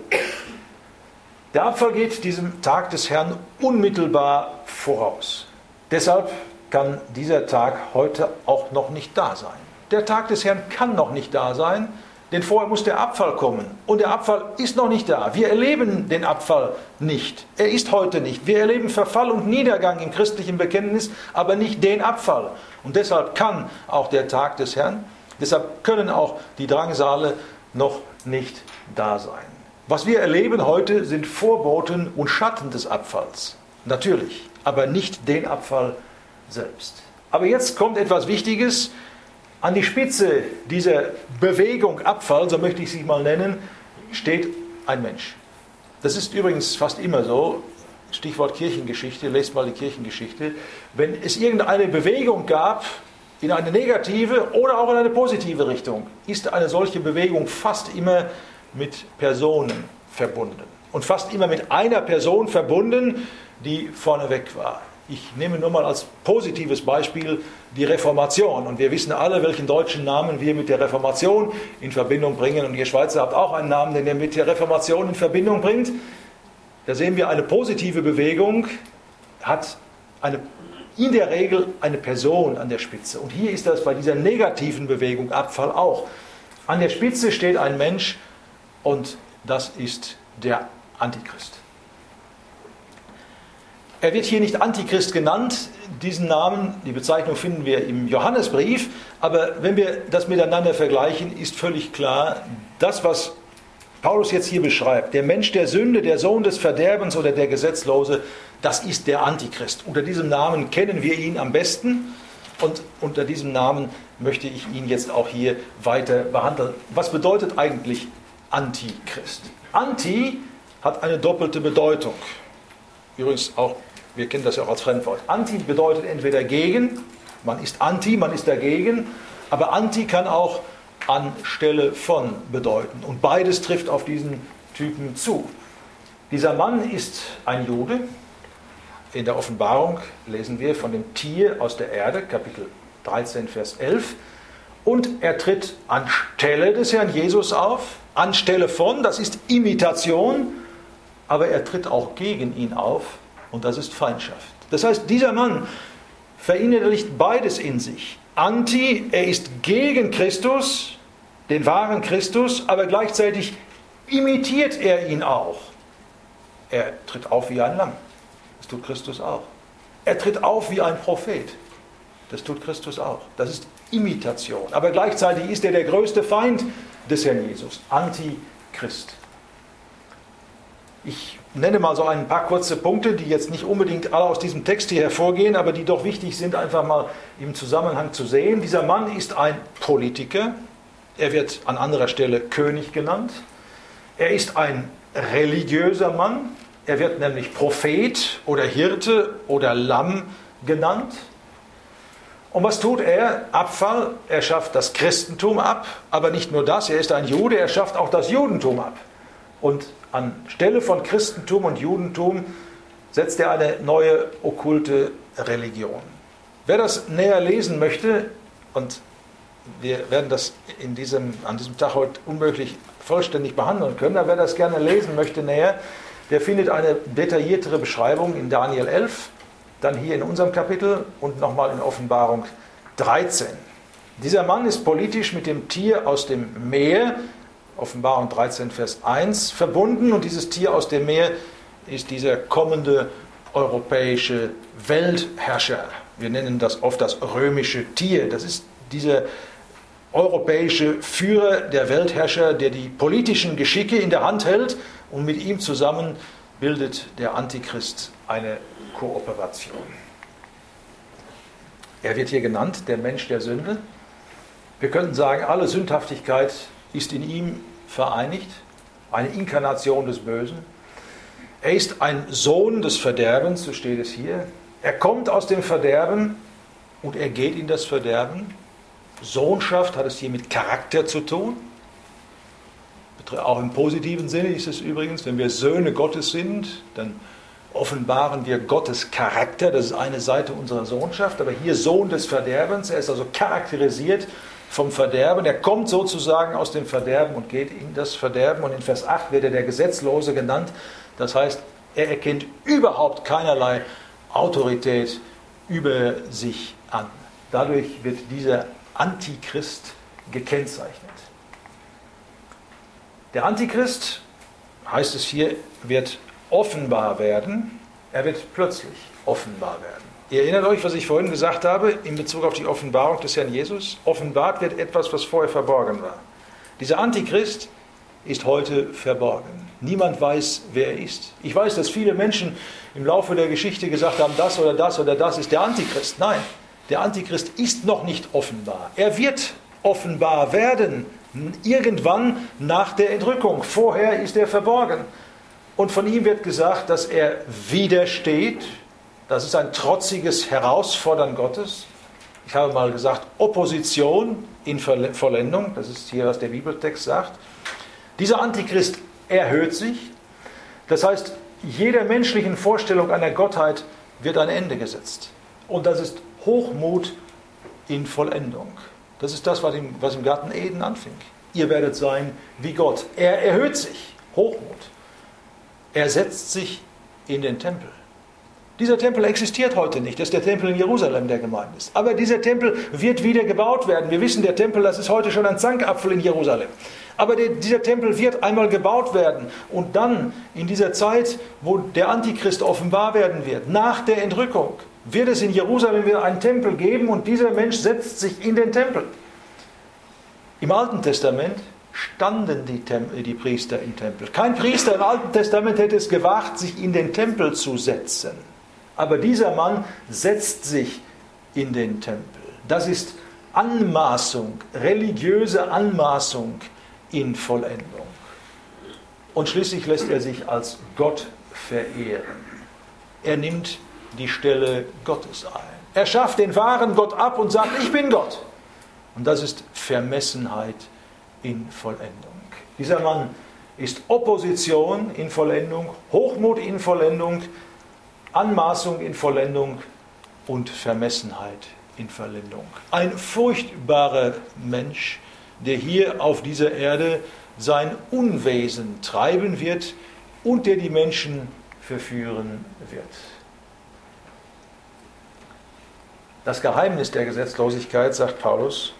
Der Abfall geht diesem Tag des Herrn unmittelbar voraus. Deshalb kann dieser Tag heute auch noch nicht da sein. Der Tag des Herrn kann noch nicht da sein, denn vorher muss der Abfall kommen. Und der Abfall ist noch nicht da. Wir erleben den Abfall nicht. Er ist heute nicht. Wir erleben Verfall und Niedergang im christlichen Bekenntnis, aber nicht den Abfall. Und deshalb kann auch der Tag des Herrn, deshalb können auch die Drangsale noch nicht da sein. Was wir erleben heute sind Vorboten und Schatten des Abfalls. Natürlich, aber nicht den Abfall, selbst. Aber jetzt kommt etwas Wichtiges. An die Spitze dieser Bewegung Abfall, so möchte ich sie mal nennen, steht ein Mensch. Das ist übrigens fast immer so. Stichwort Kirchengeschichte, lest mal die Kirchengeschichte. Wenn es irgendeine Bewegung gab, in eine negative oder auch in eine positive Richtung, ist eine solche Bewegung fast immer mit Personen verbunden. Und fast immer mit einer Person verbunden, die vorneweg war. Ich nehme nur mal als positives Beispiel die Reformation. Und wir wissen alle, welchen deutschen Namen wir mit der Reformation in Verbindung bringen. Und ihr Schweizer habt auch einen Namen, den ihr mit der Reformation in Verbindung bringt. Da sehen wir, eine positive Bewegung hat eine, in der Regel eine Person an der Spitze. Und hier ist das bei dieser negativen Bewegung Abfall auch. An der Spitze steht ein Mensch und das ist der Antichrist. Er wird hier nicht Antichrist genannt, diesen Namen, die Bezeichnung finden wir im Johannesbrief, aber wenn wir das miteinander vergleichen, ist völlig klar, das, was Paulus jetzt hier beschreibt, der Mensch der Sünde, der Sohn des Verderbens oder der Gesetzlose, das ist der Antichrist. Unter diesem Namen kennen wir ihn am besten und unter diesem Namen möchte ich ihn jetzt auch hier weiter behandeln. Was bedeutet eigentlich Antichrist? Anti hat eine doppelte Bedeutung. Übrigens auch, wir kennen das ja auch als Fremdwort. Anti bedeutet entweder gegen, man ist anti, man ist dagegen, aber anti kann auch anstelle von bedeuten. Und beides trifft auf diesen Typen zu. Dieser Mann ist ein Jude. In der Offenbarung lesen wir von dem Tier aus der Erde, Kapitel dreizehn, Vers elf. Und er tritt anstelle des Herrn Jesus auf, anstelle von, das ist Imitation, aber er tritt auch gegen ihn auf und das ist Feindschaft. Das heißt, dieser Mann verinnerlicht beides in sich. Anti, er ist gegen Christus, den wahren Christus, aber gleichzeitig imitiert er ihn auch. Er tritt auf wie ein Lamm. Das tut Christus auch. Er tritt auf wie ein Prophet. Das tut Christus auch. Das ist Imitation. Aber gleichzeitig ist er der größte Feind des Herrn Jesus. Antichrist. Ich nenne mal so ein paar kurze Punkte, die jetzt nicht unbedingt alle aus diesem Text hier hervorgehen, aber die doch wichtig sind, einfach mal im Zusammenhang zu sehen. Dieser Mann ist ein Politiker. Er wird an anderer Stelle König genannt. Er ist ein religiöser Mann. Er wird nämlich Prophet oder Hirte oder Lamm genannt. Und was tut er? Abfall. Er schafft das Christentum ab. Aber nicht nur das, er ist ein Jude, er schafft auch das Judentum ab. Und anstelle von Christentum und Judentum setzt er eine neue okkulte Religion. Wer das näher lesen möchte, und wir werden das in diesem, an diesem Tag heute unmöglich vollständig behandeln können, aber wer das gerne lesen möchte näher, der findet eine detailliertere Beschreibung in Daniel elf, dann hier in unserem Kapitel und nochmal in Offenbarung dreizehn. Dieser Mann ist politisch mit dem Tier aus dem Meer, Offenbarung dreizehn, Vers eins, verbunden und dieses Tier aus dem Meer ist dieser kommende europäische Weltherrscher. Wir nennen das oft das römische Tier. Das ist dieser europäische Führer, der Weltherrscher, der die politischen Geschicke in der Hand hält und mit ihm zusammen bildet der Antichrist eine Kooperation. Er wird hier genannt, der Mensch der Sünde. Wir könnten sagen, alle Sündhaftigkeit ist in ihm vereinigt, eine Inkarnation des Bösen. Er ist ein Sohn des Verderbens, so steht es hier. Er kommt aus dem Verderben und er geht in das Verderben. Sohnschaft hat es hier mit Charakter zu tun. Auch im positiven Sinne ist es übrigens, wenn wir Söhne Gottes sind, dann offenbaren wir Gottes Charakter. Das ist eine Seite unserer Sohnschaft. Aber hier Sohn des Verderbens, er ist also charakterisiert vom Verderben. Er kommt sozusagen aus dem Verderben und geht in das Verderben. Und in Vers acht wird er der Gesetzlose genannt. Das heißt, er erkennt überhaupt keinerlei Autorität über sich an. Dadurch wird dieser Antichrist gekennzeichnet. Der Antichrist, heißt es hier, wird offenbar werden. Er wird plötzlich offenbar werden. Ihr erinnert euch, was ich vorhin gesagt habe, in Bezug auf die Offenbarung des Herrn Jesus? Offenbart wird etwas, was vorher verborgen war. Dieser Antichrist ist heute verborgen. Niemand weiß, wer er ist. Ich weiß, dass viele Menschen im Laufe der Geschichte gesagt haben, das oder das oder das ist der Antichrist. Nein, der Antichrist ist noch nicht offenbar. Er wird offenbar werden, irgendwann nach der Entrückung. Vorher ist er verborgen. Und von ihm wird gesagt, dass er widersteht. Das ist ein trotziges Herausfordern Gottes. Ich habe mal gesagt, Opposition in Vollendung. Das ist hier, was der Bibeltext sagt. Dieser Antichrist erhöht sich. Das heißt, jeder menschlichen Vorstellung einer Gottheit wird ein Ende gesetzt. Und das ist Hochmut in Vollendung. Das ist das, was im, was im Garten Eden anfing. Ihr werdet sein wie Gott. Er erhöht sich. Hochmut. Er setzt sich in den Tempel. Dieser Tempel existiert heute nicht. Das ist der Tempel in Jerusalem, der gemeint ist. Aber dieser Tempel wird wieder gebaut werden. Wir wissen, der Tempel, das ist heute schon ein Zankapfel in Jerusalem. Aber der, dieser Tempel wird einmal gebaut werden. Und dann, in dieser Zeit, wo der Antichrist offenbar werden wird, nach der Entrückung, wird es in Jerusalem wieder einen Tempel geben und dieser Mensch setzt sich in den Tempel. Im Alten Testament standen die, Tem- die Priester im Tempel. Kein Priester im Alten Testament hätte es gewagt, sich in den Tempel zu setzen. Aber dieser Mann setzt sich in den Tempel. Das ist Anmaßung, religiöse Anmaßung in Vollendung. Und schließlich lässt er sich als Gott verehren. Er nimmt die Stelle Gottes ein. Er schafft den wahren Gott ab und sagt, ich bin Gott. Und das ist Vermessenheit in Vollendung. Dieser Mann ist Opposition in Vollendung, Hochmut in Vollendung, Anmaßung in Vollendung und Vermessenheit in Vollendung. Ein furchtbarer Mensch, der hier auf dieser Erde sein Unwesen treiben wird und der die Menschen verführen wird. Das Geheimnis der Gesetzlosigkeit, sagt Paulus,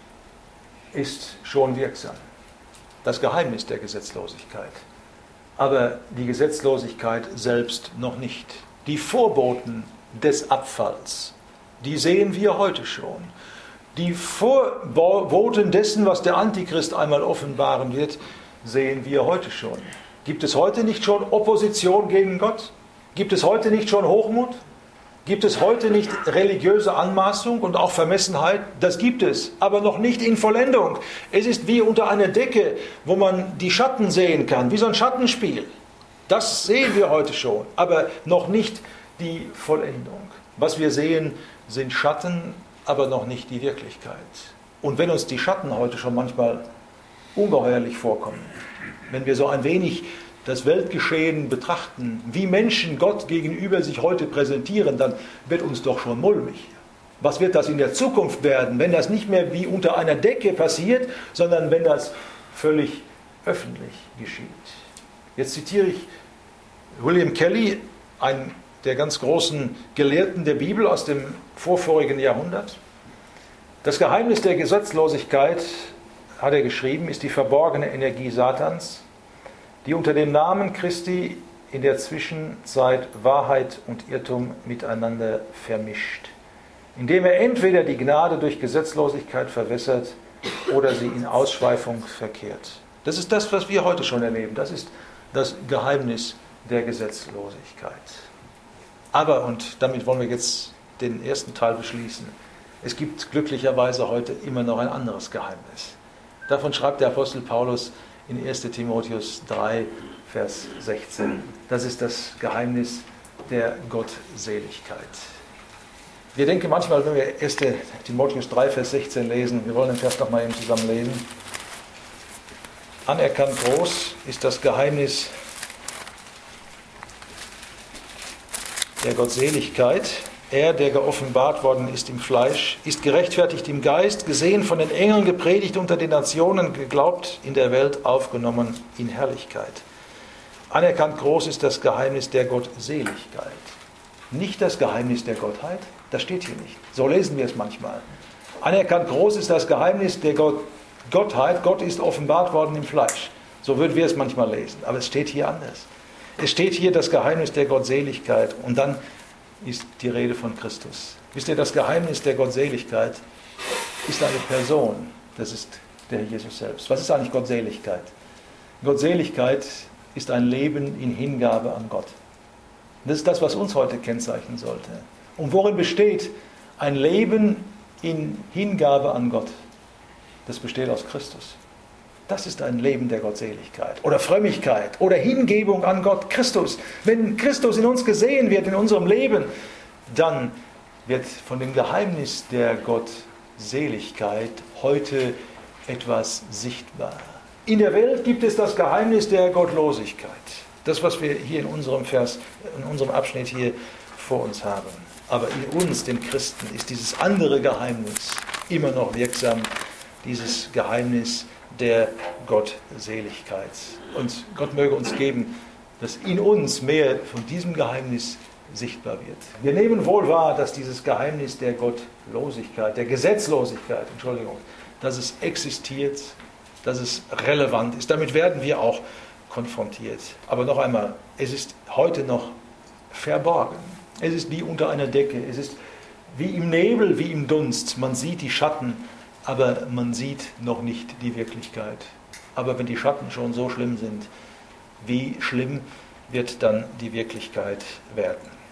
ist schon wirksam. Das Geheimnis der Gesetzlosigkeit. Aber die Gesetzlosigkeit selbst noch nicht. Die Vorboten des Abfalls, die sehen wir heute schon. Die Vorboten dessen, was der Antichrist einmal offenbaren wird, sehen wir heute schon. Gibt es heute nicht schon Opposition gegen Gott? Gibt es heute nicht schon Hochmut? Gibt es heute nicht religiöse Anmaßung und auch Vermessenheit? Das gibt es, aber noch nicht in Vollendung. Es ist wie unter einer Decke, wo man die Schatten sehen kann, wie so ein Schattenspiel. Das sehen wir heute schon, aber noch nicht die Vollendung. Was wir sehen, sind Schatten, aber noch nicht die Wirklichkeit. Und wenn uns die Schatten heute schon manchmal ungeheuerlich vorkommen, wenn wir so ein wenig das Weltgeschehen betrachten, wie Menschen Gott gegenüber sich heute präsentieren, dann wird uns doch schon mulmig. Was wird das in der Zukunft werden, wenn das nicht mehr wie unter einer Decke passiert, sondern wenn das völlig öffentlich geschieht? Jetzt zitiere ich William Kelly, einen der ganz großen Gelehrten der Bibel aus dem vorvorigen Jahrhundert. Das Geheimnis der Gesetzlosigkeit, hat er geschrieben, ist die verborgene Energie Satans, die unter dem Namen Christi in der Zwischenzeit Wahrheit und Irrtum miteinander vermischt, indem er entweder die Gnade durch Gesetzlosigkeit verwässert oder sie in Ausschweifung verkehrt. Das ist das, was wir heute schon erleben. Das ist das Geheimnis der Gesetzlosigkeit. Aber, und damit wollen wir jetzt den ersten Teil beschließen, es gibt glücklicherweise heute immer noch ein anderes Geheimnis. Davon schreibt der Apostel Paulus in erster Timotheus drei, Vers sechzehn. Das ist das Geheimnis der Gottseligkeit. Wir denken manchmal, wenn wir erster Timotheus drei, Vers sechzehn lesen, wir wollen den Vers noch mal eben zusammen lesen. Anerkannt groß ist das Geheimnis der Gottseligkeit. Er, der geoffenbart worden ist im Fleisch, ist gerechtfertigt im Geist, gesehen von den Engeln, gepredigt unter den Nationen, geglaubt in der Welt, aufgenommen in Herrlichkeit. Anerkannt groß ist das Geheimnis der Gottseligkeit. Nicht das Geheimnis der Gottheit, das steht hier nicht. So lesen wir es manchmal. Anerkannt groß ist das Geheimnis der Gott, Gottheit. Gott ist offenbart worden im Fleisch. So würden wir es manchmal lesen. Aber es steht hier anders. Es steht hier das Geheimnis der Gottseligkeit. Und dann ist die Rede von Christus. Wisst ihr, das Geheimnis der Gottseligkeit ist eine Person. Das ist der Jesus selbst. Was ist eigentlich Gottseligkeit? Gottseligkeit ist ein Leben in Hingabe an Gott. Das ist das, was uns heute kennzeichnen sollte. Und worin besteht ein Leben in Hingabe an Gott? Das besteht aus Christus. Das ist ein Leben der Gottseligkeit oder Frömmigkeit oder Hingebung an Gott, Christus. Wenn Christus in uns gesehen wird, in unserem Leben, dann wird von dem Geheimnis der Gottseligkeit heute etwas sichtbar. In der Welt gibt es das Geheimnis der Gottlosigkeit. Das, was wir hier in unserem Vers, in unserem Abschnitt hier vor uns haben. Aber in uns, den Christen, ist dieses andere Geheimnis immer noch wirksam, dieses Geheimnis der Gottseligkeit. Und Gott möge uns geben, dass in uns mehr von diesem Geheimnis sichtbar wird. Wir nehmen wohl wahr, dass dieses Geheimnis der Gottlosigkeit, der Gesetzlosigkeit, Entschuldigung, dass es existiert, dass es relevant ist. Damit werden wir auch konfrontiert. Aber noch einmal, es ist heute noch verborgen. Es ist wie unter einer Decke. Es ist wie im Nebel, wie im Dunst. Man sieht die Schatten, aber man sieht noch nicht die Wirklichkeit. Aber wenn die Schatten schon so schlimm sind, wie schlimm wird dann die Wirklichkeit werden?